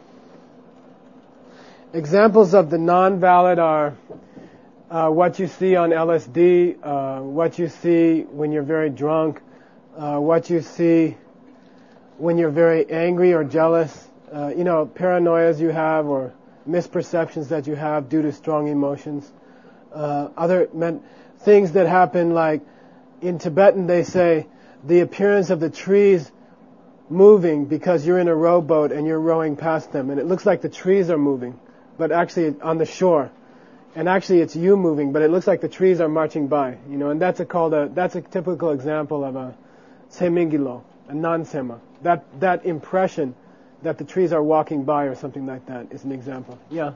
Examples of the non-valid are what you see on LSD, what you see when you're very drunk, what you see when you're very angry or jealous, you know, paranoias you have or misperceptions that you have due to strong emotions. Other things that happen, like in Tibetan they say the appearance of the trees moving because you're in a rowboat and you're rowing past them and it looks like the trees are moving, but actually on the shore. And actually it's you moving, but it looks like the trees are marching by, you know, and that's a typical example of a semengilo, a non-sema. That impression that the trees are walking by or something like that is an example. Yeah.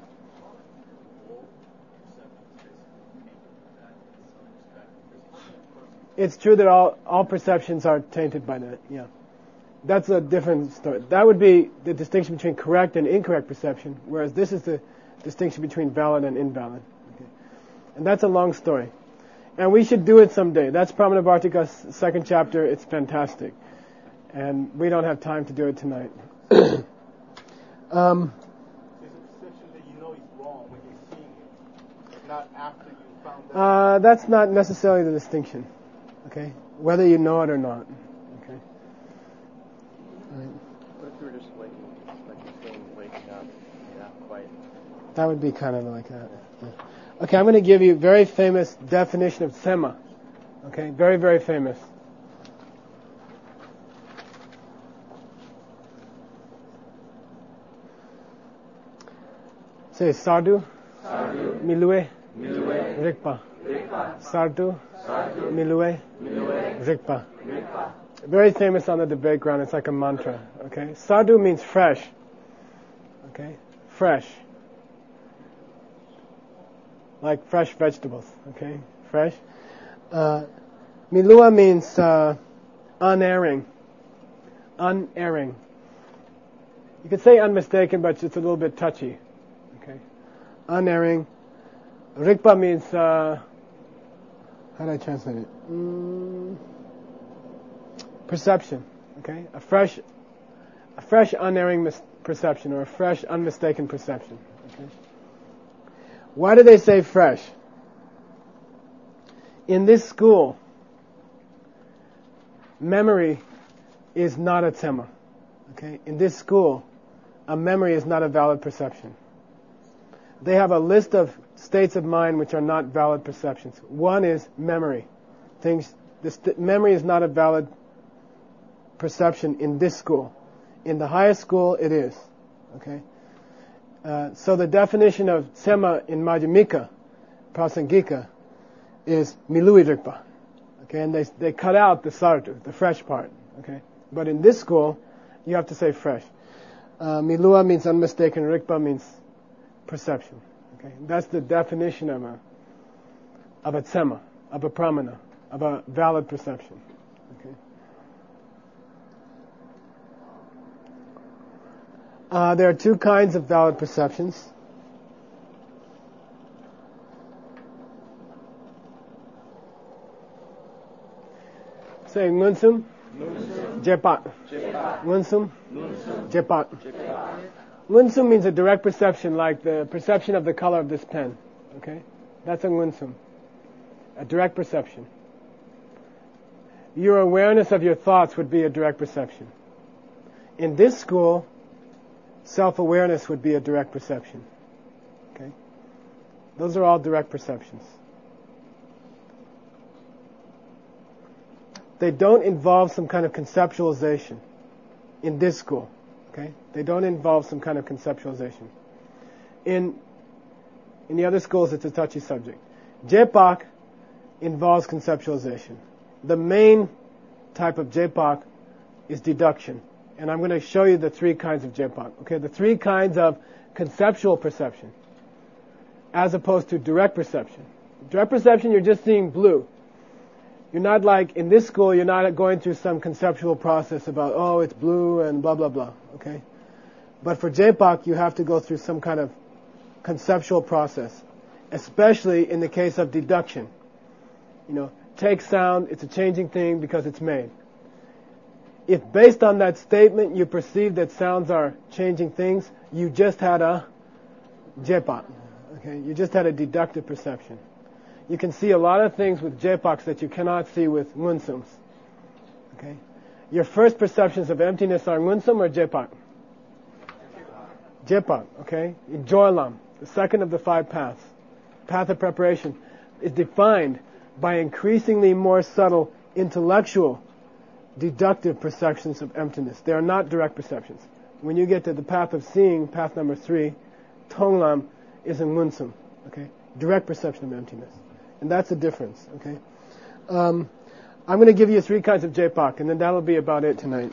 It's true that all perceptions are tainted by that, yeah. That's a different story. That would be the distinction between correct and incorrect perception, whereas this is the distinction between valid and invalid. Okay. And that's a long story. And we should do it someday. That's Pramanavartika's 2nd chapter. It's fantastic. And we don't have time to do it tonight. There's a perception that you know is wrong when you're seeing it, not after you found out. That's not necessarily the distinction. Okay? Whether you know it or not. Okay? Right. What if you were just waking, like you're saying, waking up, you're not quite... That would be kind of like that. Okay, I'm going to give you a very famous definition of sema. Okay, very, very famous. Say Sadhu, Milue, Rigpa. Sadhu, Milue, Rigpa. Very famous on the debate ground. It's like a mantra. Okay, Sadhu means fresh. Okay, fresh. Like fresh vegetables. Okay, fresh. Milua means unerring. Unerring. You could say unmistaken, but it's a little bit touchy. Okay, unerring. Rigpa means how do I translate it? Perception. Okay, a fresh unerring perception, or a fresh unmistaken perception. Okay. Why do they say fresh? In this school, memory is not a sema. Okay, in this school, a memory is not a valid perception. They have a list of states of mind which are not valid perceptions. One is memory. Memory is not a valid perception in this school. In the highest school, it is. Okay. So the definition of sema in Madhyamika, Prasangika, is milui rigpa. Okay, and they cut out the sartu, the fresh part. Okay, but in this school, you have to say fresh. Milua means unmistaken. Rigpa means perception. Okay, that's the definition of a sema, of a pramana, of a valid perception. Okay. There are two kinds of valid perceptions. Say ngunsum, jepat. Ngunsum, jepat. Ngunsum means a direct perception, like the perception of the color of this pen. Okay, that's a ngunsum, a direct perception. Your awareness of your thoughts would be a direct perception. In this school, self-awareness would be a direct perception. Okay? Those are all direct perceptions. They don't involve some kind of conceptualization in this school. Okay? They don't involve some kind of conceptualization. In the other schools, it's a touchy subject. Jepak involves conceptualization. The main type of Jepak is deduction. And I'm going to show you the three kinds of Jepak. Okay, the three kinds of conceptual perception, as opposed to direct perception. Direct perception, you're just seeing blue. You're not like, in this school, you're not going through some conceptual process about, oh, it's blue and blah, blah, blah. Okay? But for Jepak, you have to go through some kind of conceptual process, especially in the case of deduction. You know, take sound, it's a changing thing because it's made. If based on that statement you perceive that sounds are changing things, you just had a jepak. Okay, you just had a deductive perception. You can see a lot of things with jepaks that you cannot see with ngunsums. Okay, your first perceptions of emptiness are ngunsum or jepak? Jepak. Okay, in Joylam, the second of the five paths, path of preparation, is defined by increasingly more subtle intellectual deductive perceptions of emptiness. They are not direct perceptions. When you get to the path of seeing, path number 3, Tonglam is a ngunsum. Okay, direct perception of emptiness, and that's the difference. Okay, I'm going to give you 3 kinds of Jepak, and then that'll be about it tonight.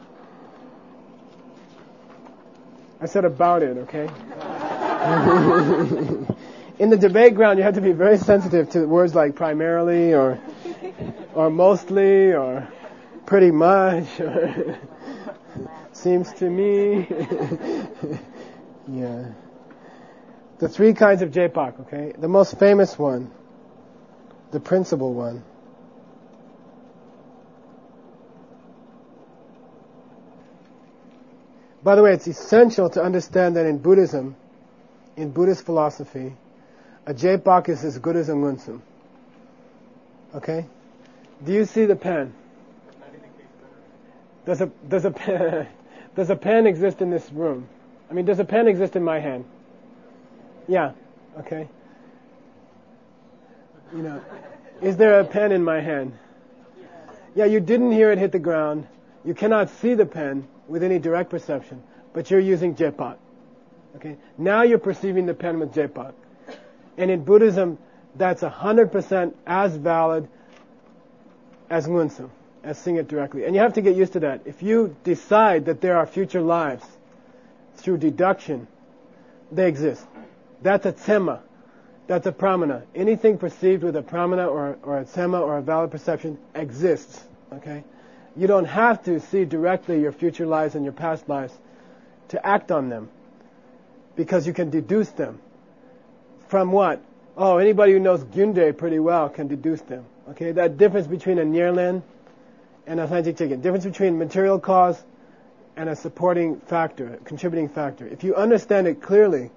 I said about it. Okay. In the debate ground, you have to be very sensitive to words like primarily or mostly or pretty much, or seems to me. Yeah. The 3 kinds of Jepak, okay? The most famous one, the principal one. By the way, it's essential to understand that in Buddhism, in Buddhist philosophy, a Jepak is as good as a ngunsum. Okay? Do you see the pen? Does a pen exist in this room? I mean, does a pen exist in my hand? Yeah. Okay. Is there a pen in my hand? Yeah, you didn't hear it hit the ground. You cannot see the pen with any direct perception, but you're using jepat. Okay? Now you're perceiving the pen with jepat. And in Buddhism, that's 100% as valid as ngunsu, as seeing it directly. And you have to get used to that. If you decide that there are future lives through deduction, they exist. That's a tsema. That's a pramana. Anything perceived with a pramana or a tsema or a valid perception exists. Okay? You don't have to see directly your future lives and your past lives to act on them, because you can deduce them. From what? Oh, anybody who knows Gyunde pretty well can deduce them. Okay? That difference between a Nierlin and a Sanjik Chicken. Difference between material cause and a supporting factor, a contributing factor. If you understand it clearly,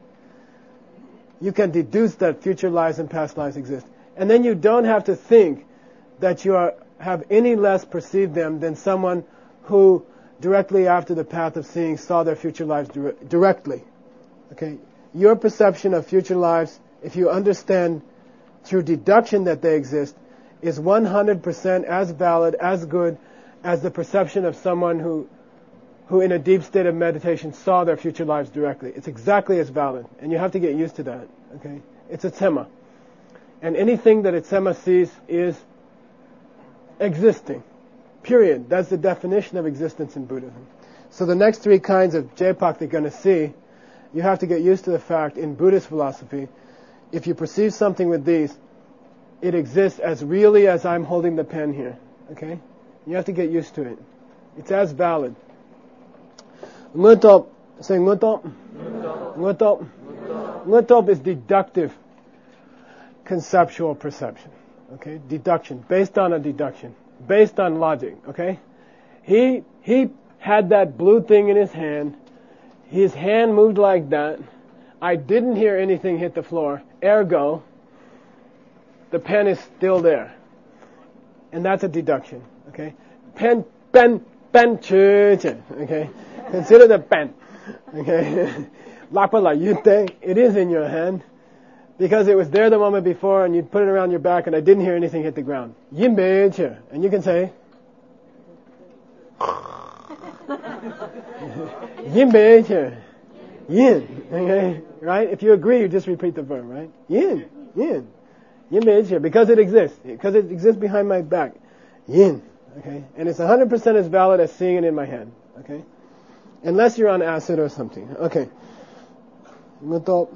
you can deduce that future lives and past lives exist. And then you don't have to think that you have any less perceived them than someone who directly after the path of seeing saw their future lives directly. Okay? Your perception of future lives, if you understand through deduction that they exist, is 100% as valid, as good as the perception of someone who in a deep state of meditation saw their future lives directly. It's exactly as valid, and you have to get used to that. Okay? It's a tsema. And anything that a tsema sees is existing. Period. That's the definition of existence in Buddhism. So the next three kinds of jepak they're going to see, you have to get used to the fact in Buddhist philosophy, if you perceive something with these, it exists as really as I'm holding the pen here. Okay? You have to get used to it. It's as valid. Ngutop. Say ngutop. Ngutop. Ngutop is deductive conceptual perception. Okay? Deduction. Based on a deduction. Based on logic. Okay? He had that blue thing in his hand. His hand moved like that. I didn't hear anything hit the floor. Ergo, the pen is still there. And that's a deduction. Okay? Pen, okay? Consider the pen. Okay? Lapa la yute, it is in your hand. Because it was there the moment before and you put it around your back and I didn't hear anything hit the ground. Yinbe che. And you can say, Yinbe che. Yin. Okay? Right? If you agree, you just repeat the verb, right? Yin. Yin. Yinbe che. Because it exists. Because it exists behind my back. Yin. Okay? And it's 100% as valid as seeing it in my hand. Okay? Unless you're on acid or something. Okay. Ngutop.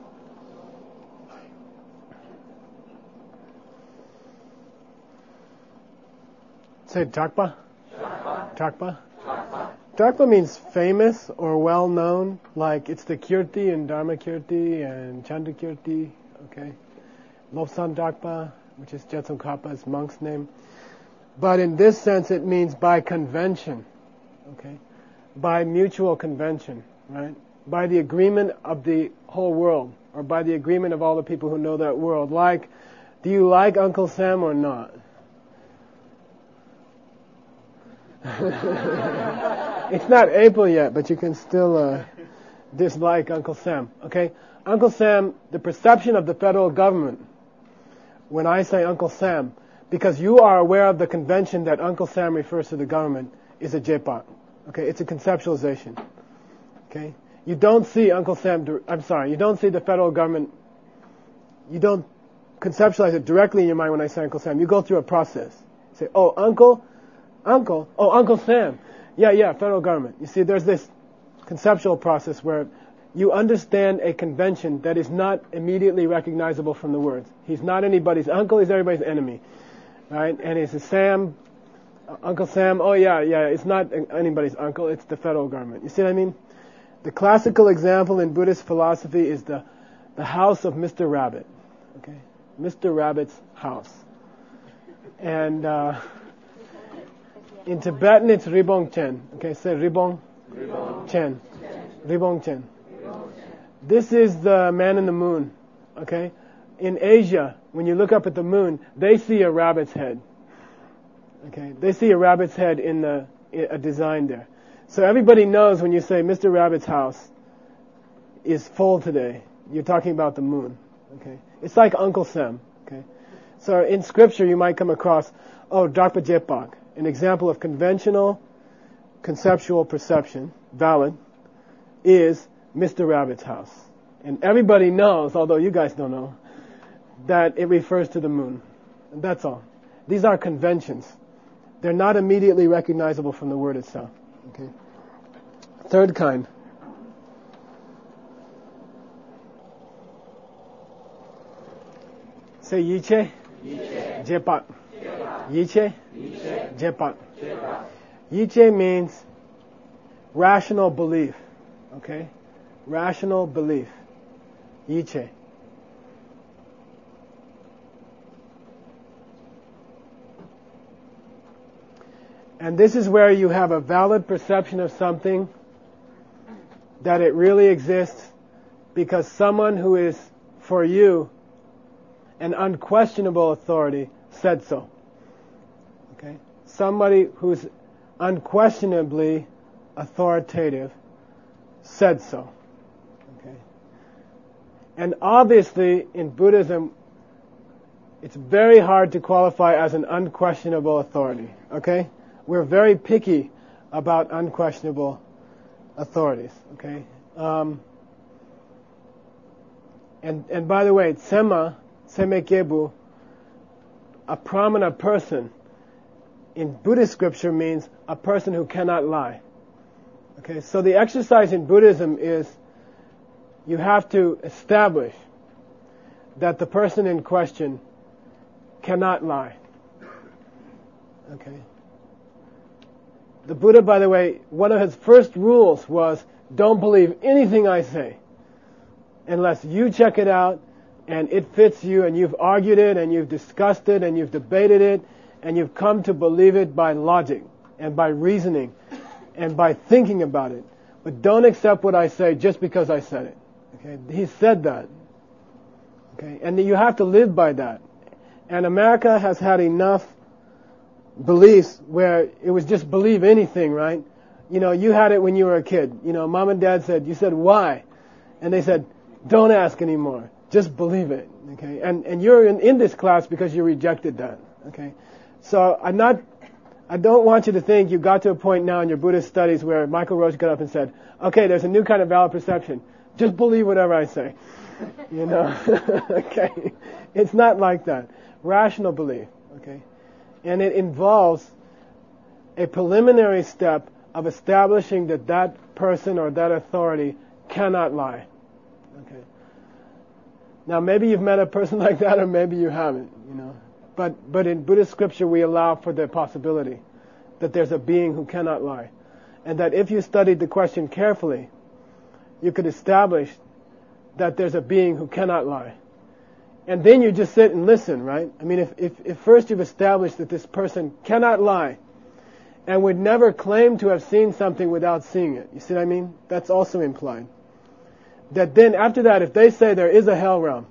Say Takpa. Takpa. Takpa means famous or well known, like it's the Kirti and Dharma Kirti and Chanda Kirti. Okay. Lobsang Takpa, which is Jetsun Kappa's monk's name. But in this sense it means by convention. Okay. By mutual convention, right? By the agreement of the whole world, or by the agreement of all the people who know that world. Like, do you like Uncle Sam or not? It's not April yet, but you can still dislike Uncle Sam. Okay? Uncle Sam, the perception of the federal government, when I say Uncle Sam, because you are aware of the convention that Uncle Sam refers to the government, is a jepat. Okay? It's a conceptualization. Okay? You don't see Uncle Sam, you don't see the federal government, you don't conceptualize it directly in your mind when I say Uncle Sam. You go through a process. You say, oh, Uncle, oh, Uncle Sam. Yeah, federal government. You see, there's this conceptual process where you understand a convention that is not immediately recognizable from the words. He's not anybody's uncle, he's everybody's enemy. Right? And it's a Sam, Uncle Sam, oh yeah, it's not anybody's uncle, it's the federal government. You see what I mean? The classical example in Buddhist philosophy is the house of Mr. Rabbit. Okay? Mr. Rabbit's house. And in Tibetan it's Ribong Chen. Okay, say Ribong Chen. Ribong Chen. This is the man in the moon. Okay? In Asia, when you look up at the moon, they see a rabbit's head. Okay? They see a rabbit's head in a design there. So everybody knows when you say Mr. Rabbit's house is full today, you're talking about the moon. Okay? It's like Uncle Sam. Okay? So in scripture you might come across, Drakpa Jepak, an example of conventional conceptual perception, valid, is Mr. Rabbit's house. And everybody knows, although you guys don't know, that it refers to the moon. And that's all. These are conventions. They're not immediately recognizable from the word itself. Okay. Third kind. Say Yiche. Jepak. Yiche. Jepak. Yiche means rational belief. Okay? Rational belief. Yiche. And this is where you have a valid perception of something, that it really exists, because someone who is, for you, an unquestionable authority said so. Okay? Somebody who's unquestionably authoritative said so. Okay? And obviously, in Buddhism, it's very hard to qualify as an unquestionable authority. Okay? We're very picky about unquestionable authorities. Okay? And by the way, Sema Kebu, a pramana person, in Buddhist scripture means a person who cannot lie. Okay, so the exercise in Buddhism is you have to establish that the person in question cannot lie. Okay. The Buddha, by the way, one of his first rules was, don't believe anything I say unless you check it out and it fits you and you've argued it and you've discussed it and you've debated it and you've come to believe it by logic and by reasoning and by thinking about it. But don't accept what I say just because I said it. Okay? He said that. Okay? And you have to live by that. And America has had enough beliefs where it was just believe anything, right? You know, you had it when you were a kid. You know, mom and dad said, you said, why? And they said, don't ask anymore. Just believe it. Okay? And you're in this class because you rejected that. Okay? So I don't want you to think you got to a point now in your Buddhist studies where Michael Roach got up and said, okay, there's a new kind of valid perception. Just believe whatever I say. You know? Okay? It's not like that. Rational belief. Okay? And it involves a preliminary step of establishing that that person or that authority cannot lie. Okay. Now maybe you've met a person like that, or maybe you haven't. You know, but in Buddhist scripture we allow for the possibility that there's a being who cannot lie, and that if you studied the question carefully, you could establish that there's a being who cannot lie. And then you just sit and listen, right? I mean, if first you've established that this person cannot lie and would never claim to have seen something without seeing it, you see what I mean? That's also implied. That then after that, if they say there is a hell realm,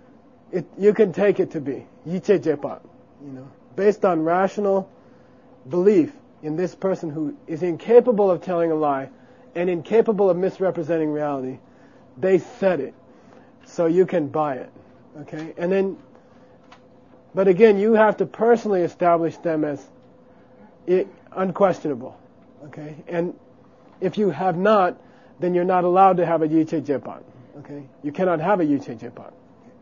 you can take it to be Yiche Jepak, you know, based on rational belief in this person who is incapable of telling a lie and incapable of misrepresenting reality. They said it, so you can buy it. Okay, and then, but again, you have to personally establish them as unquestionable. Okay, and if you have not, then you're not allowed to have a Yiche Jepak. Okay, you cannot have a Yiche Jepak.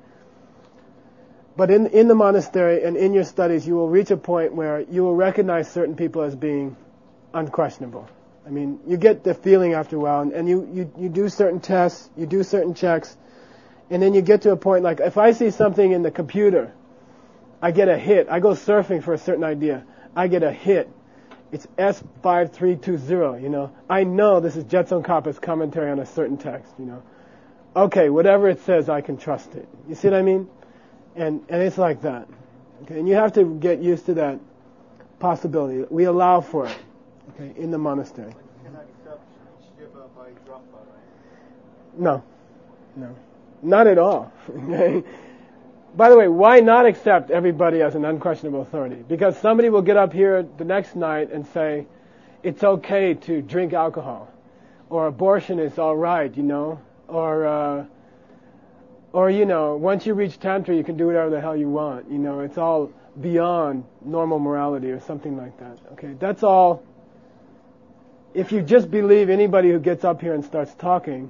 But in the monastery and in your studies, you will reach a point where you will recognize certain people as being unquestionable. I mean, you get the feeling after a while, and you do certain tests, you do certain checks. And then you get to a point like, if I see something in the computer, I get a hit. I go surfing for a certain idea. I get a hit. It's S5320, you know. I know this is Jetson Kappa's commentary on a certain text, you know. Okay, whatever it says, I can trust it. You see what I mean? And it's like that. Okay, and you have to get used to that possibility. We allow for it, okay, in the monastery. You cannot accept Shiva by Drakpa, right? No. Not at all. Okay? By the way, why not accept everybody as an unquestionable authority? Because somebody will get up here the next night and say, it's okay to drink alcohol, or abortion is all right, you know, or Or, once you reach Tantra, you can do whatever the hell you want. It's all beyond normal morality or something like that. Okay, that's all. If you just believe anybody who gets up here and starts talking,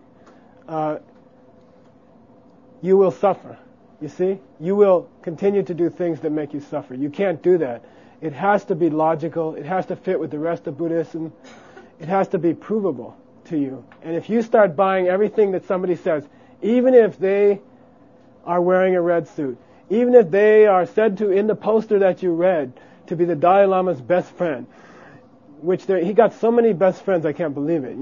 you will suffer. You see? You will continue to do things that make you suffer. You can't do that. It has to be logical. It has to fit with the rest of Buddhism. It has to be provable to you. And if you start buying everything that somebody says, even if they are wearing a red suit, even if they are said to, in the poster that you read, to be the Dalai Lama's best friend, which he got so many best friends, I can't believe it,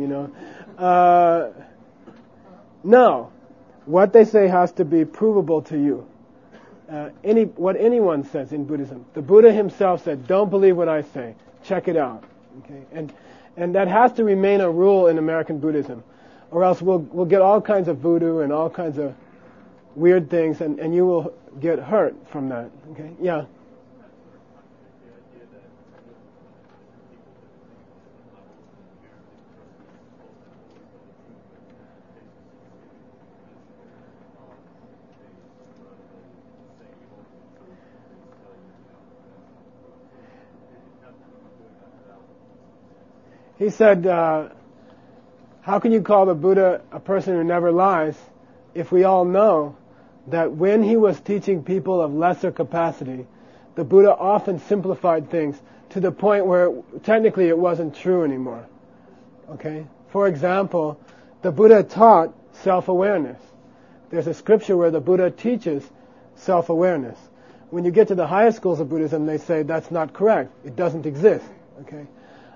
No. What they say has to be provable to you. What anyone says in Buddhism. The Buddha himself said, don't believe what I say. Check it out. Okay? And that has to remain a rule in American Buddhism. Or else we'll get all kinds of voodoo and all kinds of weird things, and you will get hurt from that. Okay? Yeah. He said, how can you call the Buddha a person who never lies if we all know that when he was teaching people of lesser capacity, the Buddha often simplified things to the point where technically it wasn't true anymore. Okay? For example, the Buddha taught self-awareness. There's a scripture where the Buddha teaches self-awareness. When you get to the higher schools of Buddhism, they say that's not correct. It doesn't exist. Okay?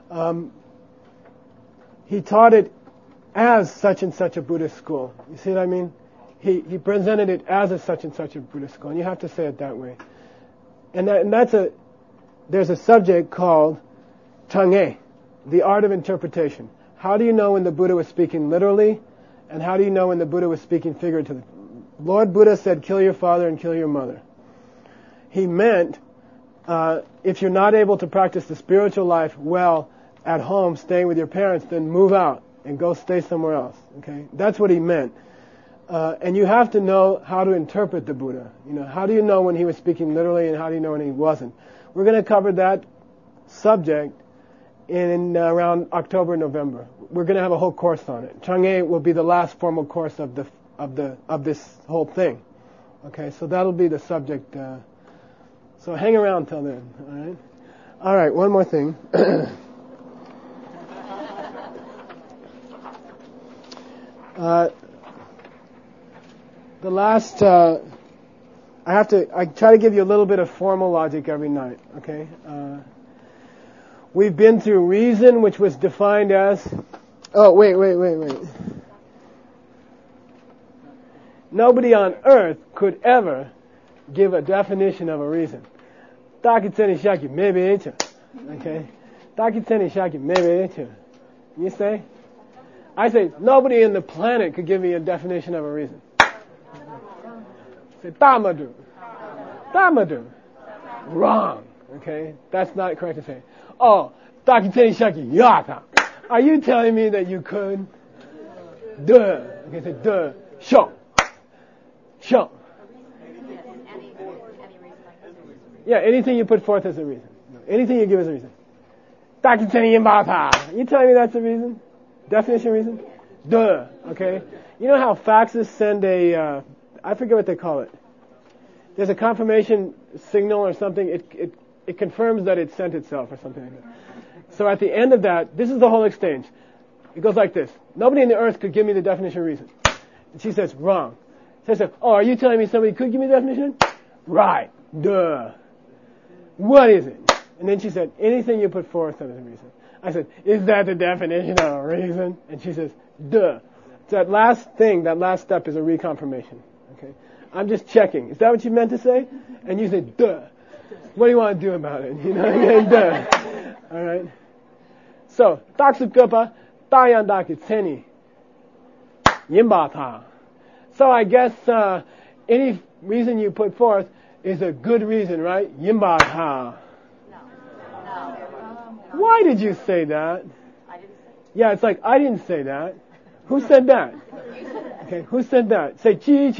He taught it as such and such a Buddhist school. You see what I mean? He presented it as a such and such a Buddhist school, and you have to say it that way. There's a subject called Chang'e, the art of interpretation. How do you know when the Buddha was speaking literally, and how do you know when the Buddha was speaking figuratively? Lord Buddha said, kill your father and kill your mother. He meant, if you're not able to practice the spiritual life well at home, staying with your parents, then move out and go stay somewhere else. Okay, that's what he meant. And you have to know how to interpret the Buddha. How do you know when he was speaking literally, and how do you know when he wasn't? We're going to cover that subject in around October, November. We're going to have a whole course on it. Chang'e will be the last formal course of this whole thing. Okay, so that'll be the subject. So hang around till then. All right. All right. One more thing. The last, I try to give you a little bit of formal logic every night, okay? We've been through reason, which was defined as, wait. Nobody on earth could ever give a definition of a reason. Okay? You say? I say, nobody in the planet could give me a definition of a reason. Say, Tamadu. Wrong. Okay? That's not correct to say. Oh, Takiteni Shaki Yata. Are you telling me that you could? Duh. Okay, say, duh. Show. Yeah, anything you put forth as a reason. Anything you give as a reason. Takiteni Yimbata. You telling me that's a reason? Definition reason? Duh. Okay? You know how faxes send I forget what they call it. There's a confirmation signal or something. It confirms that it sent itself or something like that. So at the end of that, this is the whole exchange. It goes like this. Nobody in the earth could give me the definition of reason. And she says, wrong. So I said, are you telling me somebody could give me the definition? Right. Duh. What is it? And then she said, anything you put forth as a reason. I said, is that the definition of a reason? And she says, duh. So that last step is a reconfirmation. Okay? I'm just checking. Is that what you meant to say? And you said, duh. What do you want to do about it? You know, duh. All right? So, taksukapa, tayandaki tseni, yimbata. So I guess any reason you put forth is a good reason, right? Yimbata. Why did you say that? I didn't say. Yeah, it's like, I didn't say that. Who said that? Okay, who said that? Say, chi here.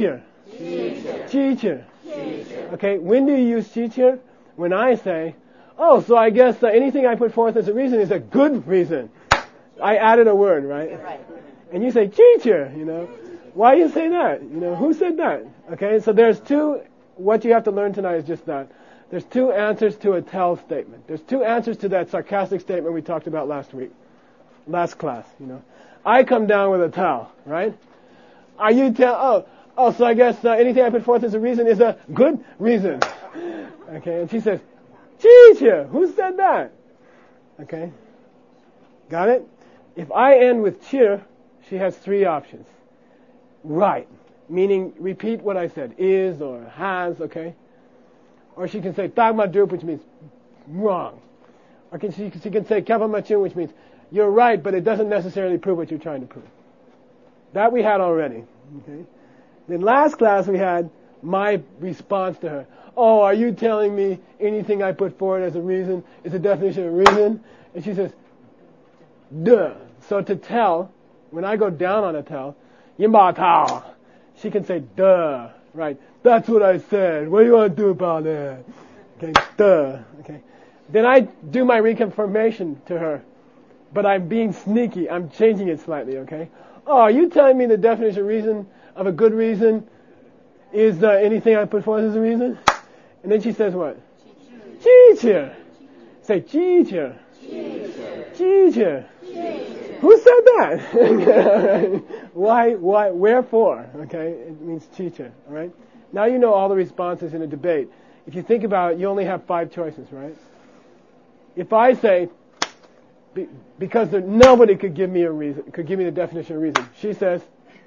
Teacher. Okay, when do you use teacher? When I say, oh, so I guess anything I put forth as a reason is a good reason. I added a word, right? And you say, teacher, Why do you say that? Who said that? Okay, so there's two, what you have to learn tonight is just that. There's two answers to a tell statement. There's two answers to that sarcastic statement we talked about last class, I come down with a tell, right? Are you tell, oh, so I guess anything I put forth as a reason is a good reason. Okay, and she says, teacher, who said that? Okay, got it? If I end with cheer, she has three options. Right, meaning repeat what I said, is or has, okay? Or she can say tagmadrup, which means wrong. Or she can say kapamachun, which means you're right, but it doesn't necessarily prove what you're trying to prove. That we had already, okay? Then last class we had my response to her. Oh, are you telling me anything I put forward as a reason is a definition of reason? And she says, duh. So to tell, when I go down on a tell, yimba tao, she can say, duh, right? That's what I said. What do you want to do about it? Okay, duh. Okay. Then I do my reconfirmation to her, but I'm being sneaky. I'm changing it slightly, okay? Oh, are you telling me the definition of reason, of a good reason, is anything I put forth as a reason? And then she says what? Teacher. Say, teacher. Teacher. Who said that? Why, wherefore? Okay, it means teacher, alright? Now you know all the responses in a debate. If you think about it, you only have 5 choices, right? If I say, because nobody could give me a reason, could give me the definition of reason, she says,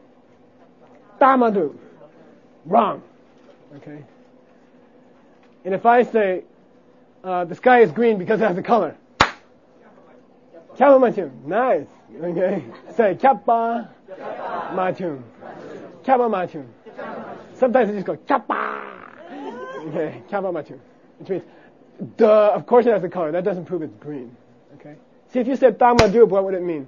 tamadu. Wrong. Okay? And if I say, the sky is green because it has a color. Kappa machum. Nice. Okay? Say, kappa machum. Kappa machum. Sometimes I just go, kappa. Okay? Kappa machum. Which means, of course it has a color. That doesn't prove it's green. Okay? See, if you said tamadrup, what would it mean?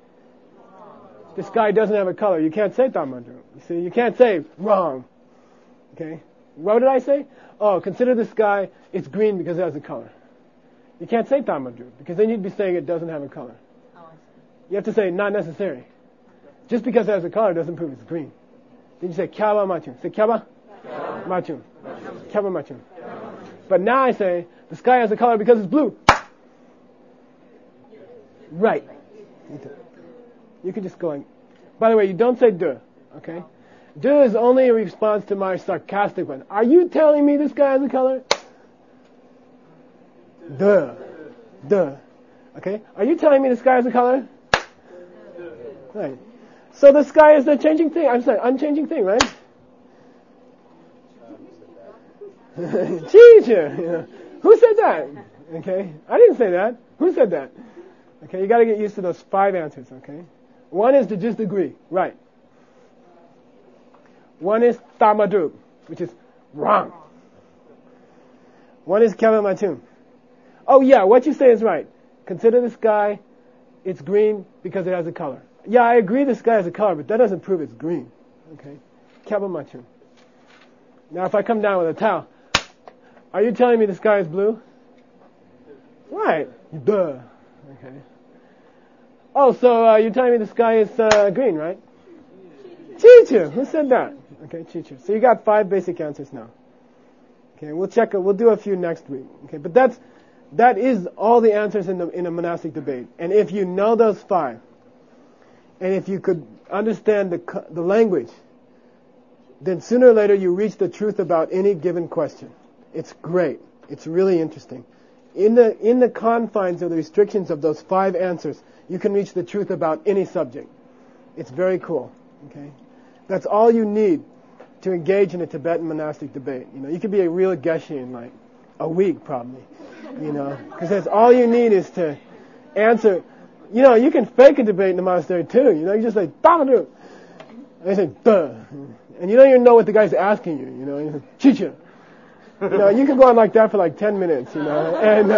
The sky doesn't have a color. You can't say tamadrup. You see, you can't say wrong. Okay? What did I say? Oh, consider the sky, it's green because it has a color. You can't say tamadrup, because then you'd be saying it doesn't have a color. You have to say not necessary. Just because it has a color doesn't prove it's green. Then you say kyaba machum. Say kyaba machum. Kyaba machum. But now I say the sky has a color because it's blue. Right. You can just go on. By the way, you don't say duh, okay? Duh is only a response to my sarcastic one. Are you telling me this guy has a color? Duh. Duh. Okay? Are you telling me the sky has a color? Right. So the sky is the changing thing. I'm sorry, unchanging thing, right? Teacher. Who said that? Okay? I didn't say that. Who said that? Okay, you gotta get used to those 5 answers, okay? One is to just agree. Right. One is tamadrup, which is wrong. One is kyaba machum. Oh yeah, what you say is right. Consider the sky, it's green because it has a color. Yeah, I agree the sky has a color, but that doesn't prove it's green. Okay? Kyaba machum. Now if I come down with a towel, are you telling me the sky is blue? Right. Duh. Okay. Oh, so you're telling me the sky is green, right? Teacher. Who said that? Okay, teacher. So you got 5 basic answers now. Okay, we'll do a few next week. Okay, but that is all the answers in a monastic debate. And if you know those 5, and if you could understand the language, then sooner or later you reach the truth about any given question. It's great. It's really interesting. In the confines of the restrictions of those 5 answers, you can reach the truth about any subject. It's very cool. Okay, that's all you need to engage in a Tibetan monastic debate. You could be a real geshe in like a week probably. Because that's all you need is to answer. You can fake a debate in the monastery too. You just say "Tamadu," and they say "Duh," and you don't even know what the guy's asking you. You say "Chicha." You can go on like that for like 10 minutes, and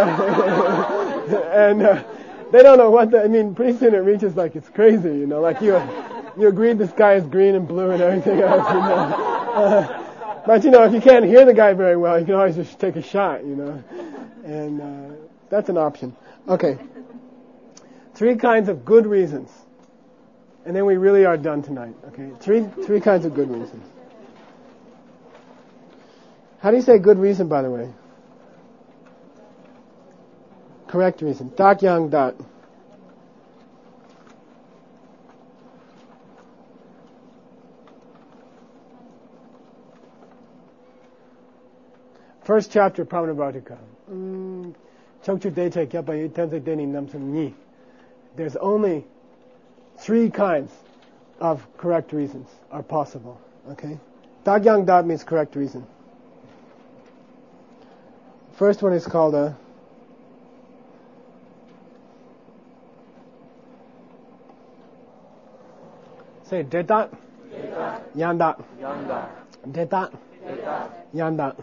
they don't know what pretty soon it reaches like it's crazy, like you agreed the sky is green and blue and everything else, But if you can't hear the guy very well, you can always just take a shot, and that's an option. Okay. 3 kinds of good reasons. And then we really are done tonight. Okay. Three kinds of good reasons. How do you say good reason, by the way? Correct reason. Tak yang dat. First chapter, Pramanavartika. There's only 3 kinds of correct reasons are possible. Okay? Tak yang dat means correct reason. First one is called a say detat yandat. Detat yandat.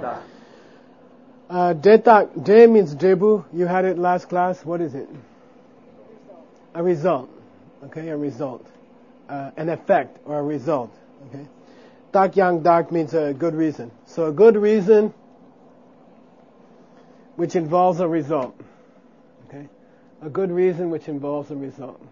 Detak, de means debu. You had it last class. What is it? A result. Okay, a result. An effect or a result. Okay. Tak yang dak means a good reason. So a good reason which involves a result. Okay. A good reason which involves a result.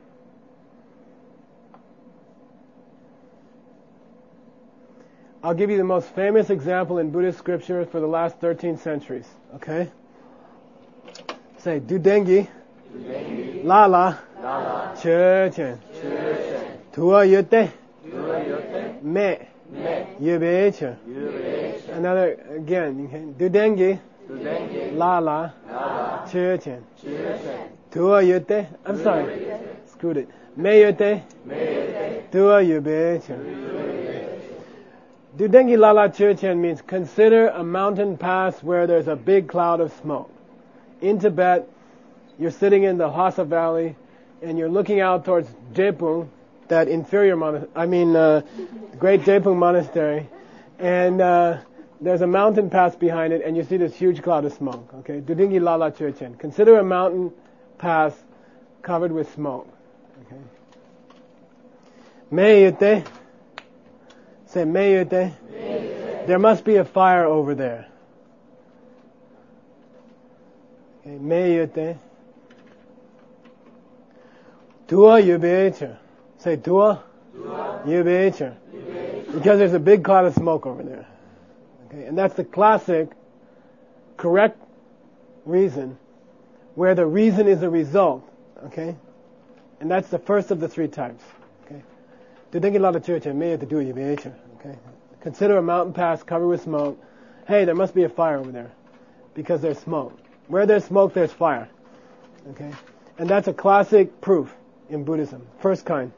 I'll give you the most famous example in Buddhist scripture for the last 13 centuries. Okay? Say, dudengi, lala, chechen, tua yute, me, yubeche. Another, again, dudengi, lala, chechen, tua yute, I'm sorry, screwed it, me yute, tua yubeche. Dudengi Lala Churchen means consider a mountain pass where there's a big cloud of smoke. In Tibet, you're sitting in the Lhasa Valley and you're looking out towards Drepung, that inferior Great Drepung Monastery, and there's a mountain pass behind it and you see this huge cloud of smoke. Okay, Dudengi Lala Churchen. Consider a mountain pass covered with smoke. Okay. Meyute. Say, meyute. There must be a fire over there. Okay, meyute. Tua yubeche. Say, tua yubeche. Because there's a big cloud of smoke over there. Okay, and that's the classic, correct reason, where the reason is a result. Okay, and that's the first of the 3 types. Okay. Consider a mountain pass covered with smoke. Hey, there must be a fire over there because there's smoke. Where there's smoke, there's fire. Okay, and that's a classic proof in Buddhism. First kind.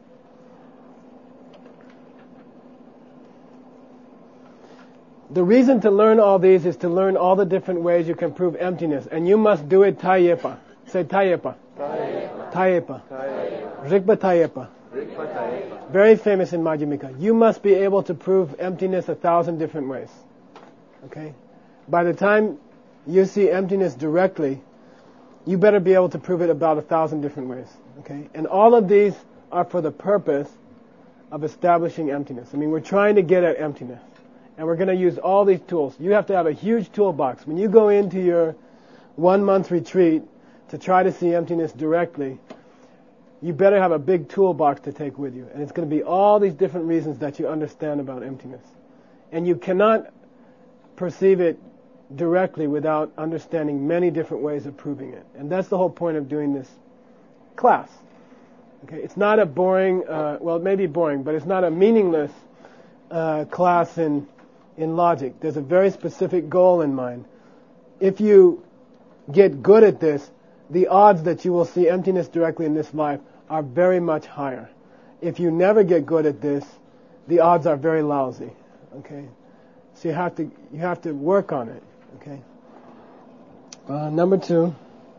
The reason to learn all these is to learn all the different ways you can prove emptiness, and you must do it tayepa. Say tayepa. Tayepa. Rigpa tayepa. Very famous in Madhyamika. You must be able to prove emptiness 1,000 different ways. Okay? By the time you see emptiness directly, you better be able to prove it about 1,000 different ways. Okay? And all of these are for the purpose of establishing emptiness. I mean, we're trying to get at emptiness. And we're going to use all these tools. You have to have a huge toolbox. When you go into your 1-month retreat to try to see emptiness directly, you better have a big toolbox to take with you. And it's going to be all these different reasons that you understand about emptiness. And you cannot perceive it directly without understanding many different ways of proving it. And that's the whole point of doing this class. Okay, it's not a boring, well, it may be boring, but it's not a meaningless class in logic. There's a very specific goal in mind. If you get good at this, the odds that you will see emptiness directly in this life are very much higher. If you never get good at this, the odds are very lousy. Okay, so you have to work on it. Okay. Number 2.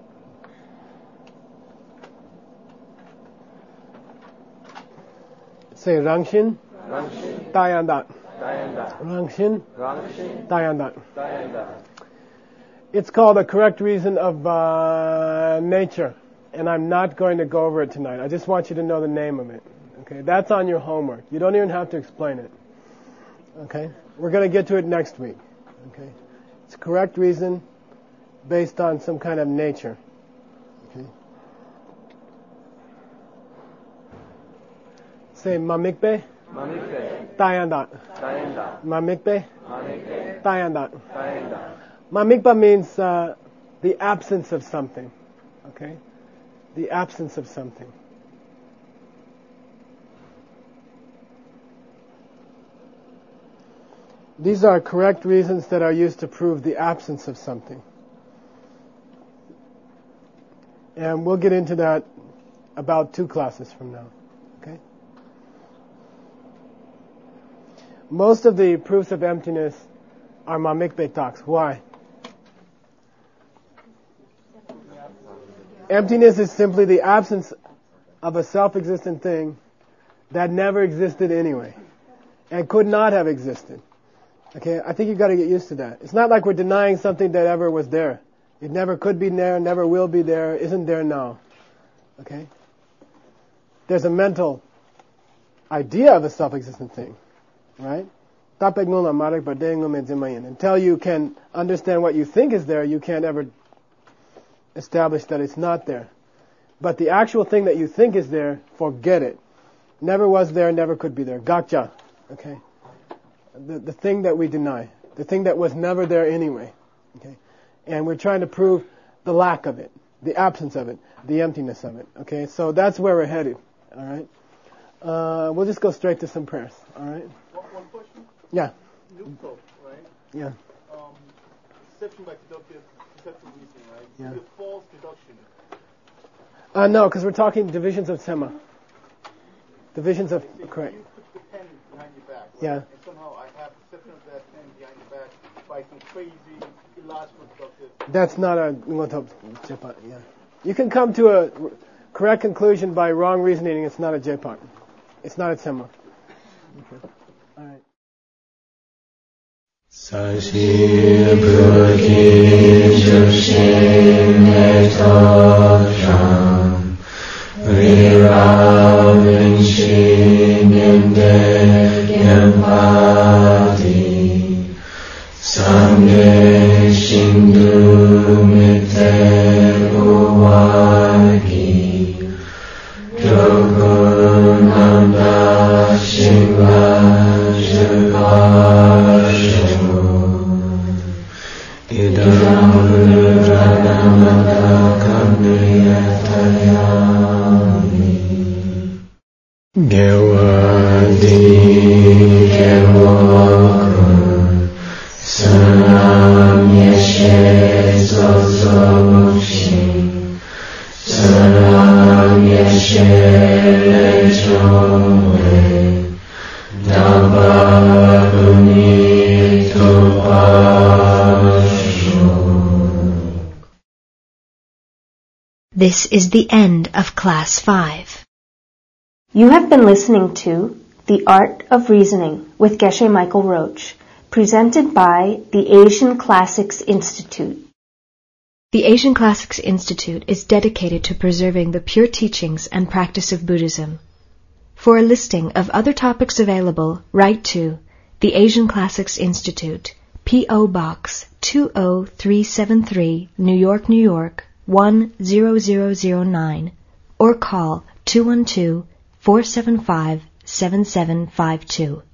Say Rangshin. Tayandat. Rangshin. Tayandat. It's called a correct reason of nature, and I'm not going to go over it tonight. I just want you to know the name of it. Okay, that's on your homework. You don't even have to explain it. Okay? We're going to get to it next week. Okay? It's a correct reason based on some kind of nature. Okay? Say mamikbe. Mamikbe. Tayandat. Tayandat. Mamikbe. Mamikbe. Tayandat. Tayandat. Mamikba means the absence of something. Okay? The absence of something. These are correct reasons that are used to prove the absence of something. And we'll get into that about 2 classes from now. Okay? Most of the proofs of emptiness are mamikbe talks. Why? Emptiness is simply the absence of a self-existent thing that never existed anyway and could not have existed. Okay, I think you've got to get used to that. It's not like we're denying something that ever was there. It never could be there, never will be there, isn't there now. Okay? There's a mental idea of a self-existent thing, right? Until you can understand what you think is there, you can't ever establish that it's not there. But the actual thing that you think is there, forget it. Never was there, never could be there. Gakja. Okay? The thing that we deny. The thing that was never there anyway. Okay? And we're trying to prove the lack of it, the absence of it, the emptiness of it. Okay? So that's where we're headed. Alright? We'll just go straight to some prayers. Alright? One question? Yeah. Nukto, right? Yeah. Deception by deductive reasoning, right? Yeah. The false deduction. No, because we're talking divisions of sema. Divisions of, correct. You put the pen behind your back, right? Yeah. And somehow I have perception of that pen behind your back by some crazy, illogical deductive. That's not a ngotop jepat. Yeah. You can come to a correct conclusion by wrong reasoning. It's not a jepat. It's not a sema. Okay. All right. Sashi Purki Jushin Etotram Viravin Shingende Gempati Sangye Shindu Mite Uwagi Jogunanda Shiva Jagashya Idam Radhamata Kamniyatayami Gewadi Gewakun Sanam Yeshe Zozomushin Sanam Yeshe Lechonwe Dababuni This is the end of Class 5. You have been listening to The Art of Reasoning with Geshe Michael Roach, presented by the Asian Classics Institute. The Asian Classics Institute is dedicated to preserving the pure teachings and practice of Buddhism. For a listing of other topics available, write to the Asian Classics Institute, P.O. Box 20373, New York, New York, 10009, or call 212-475-7752.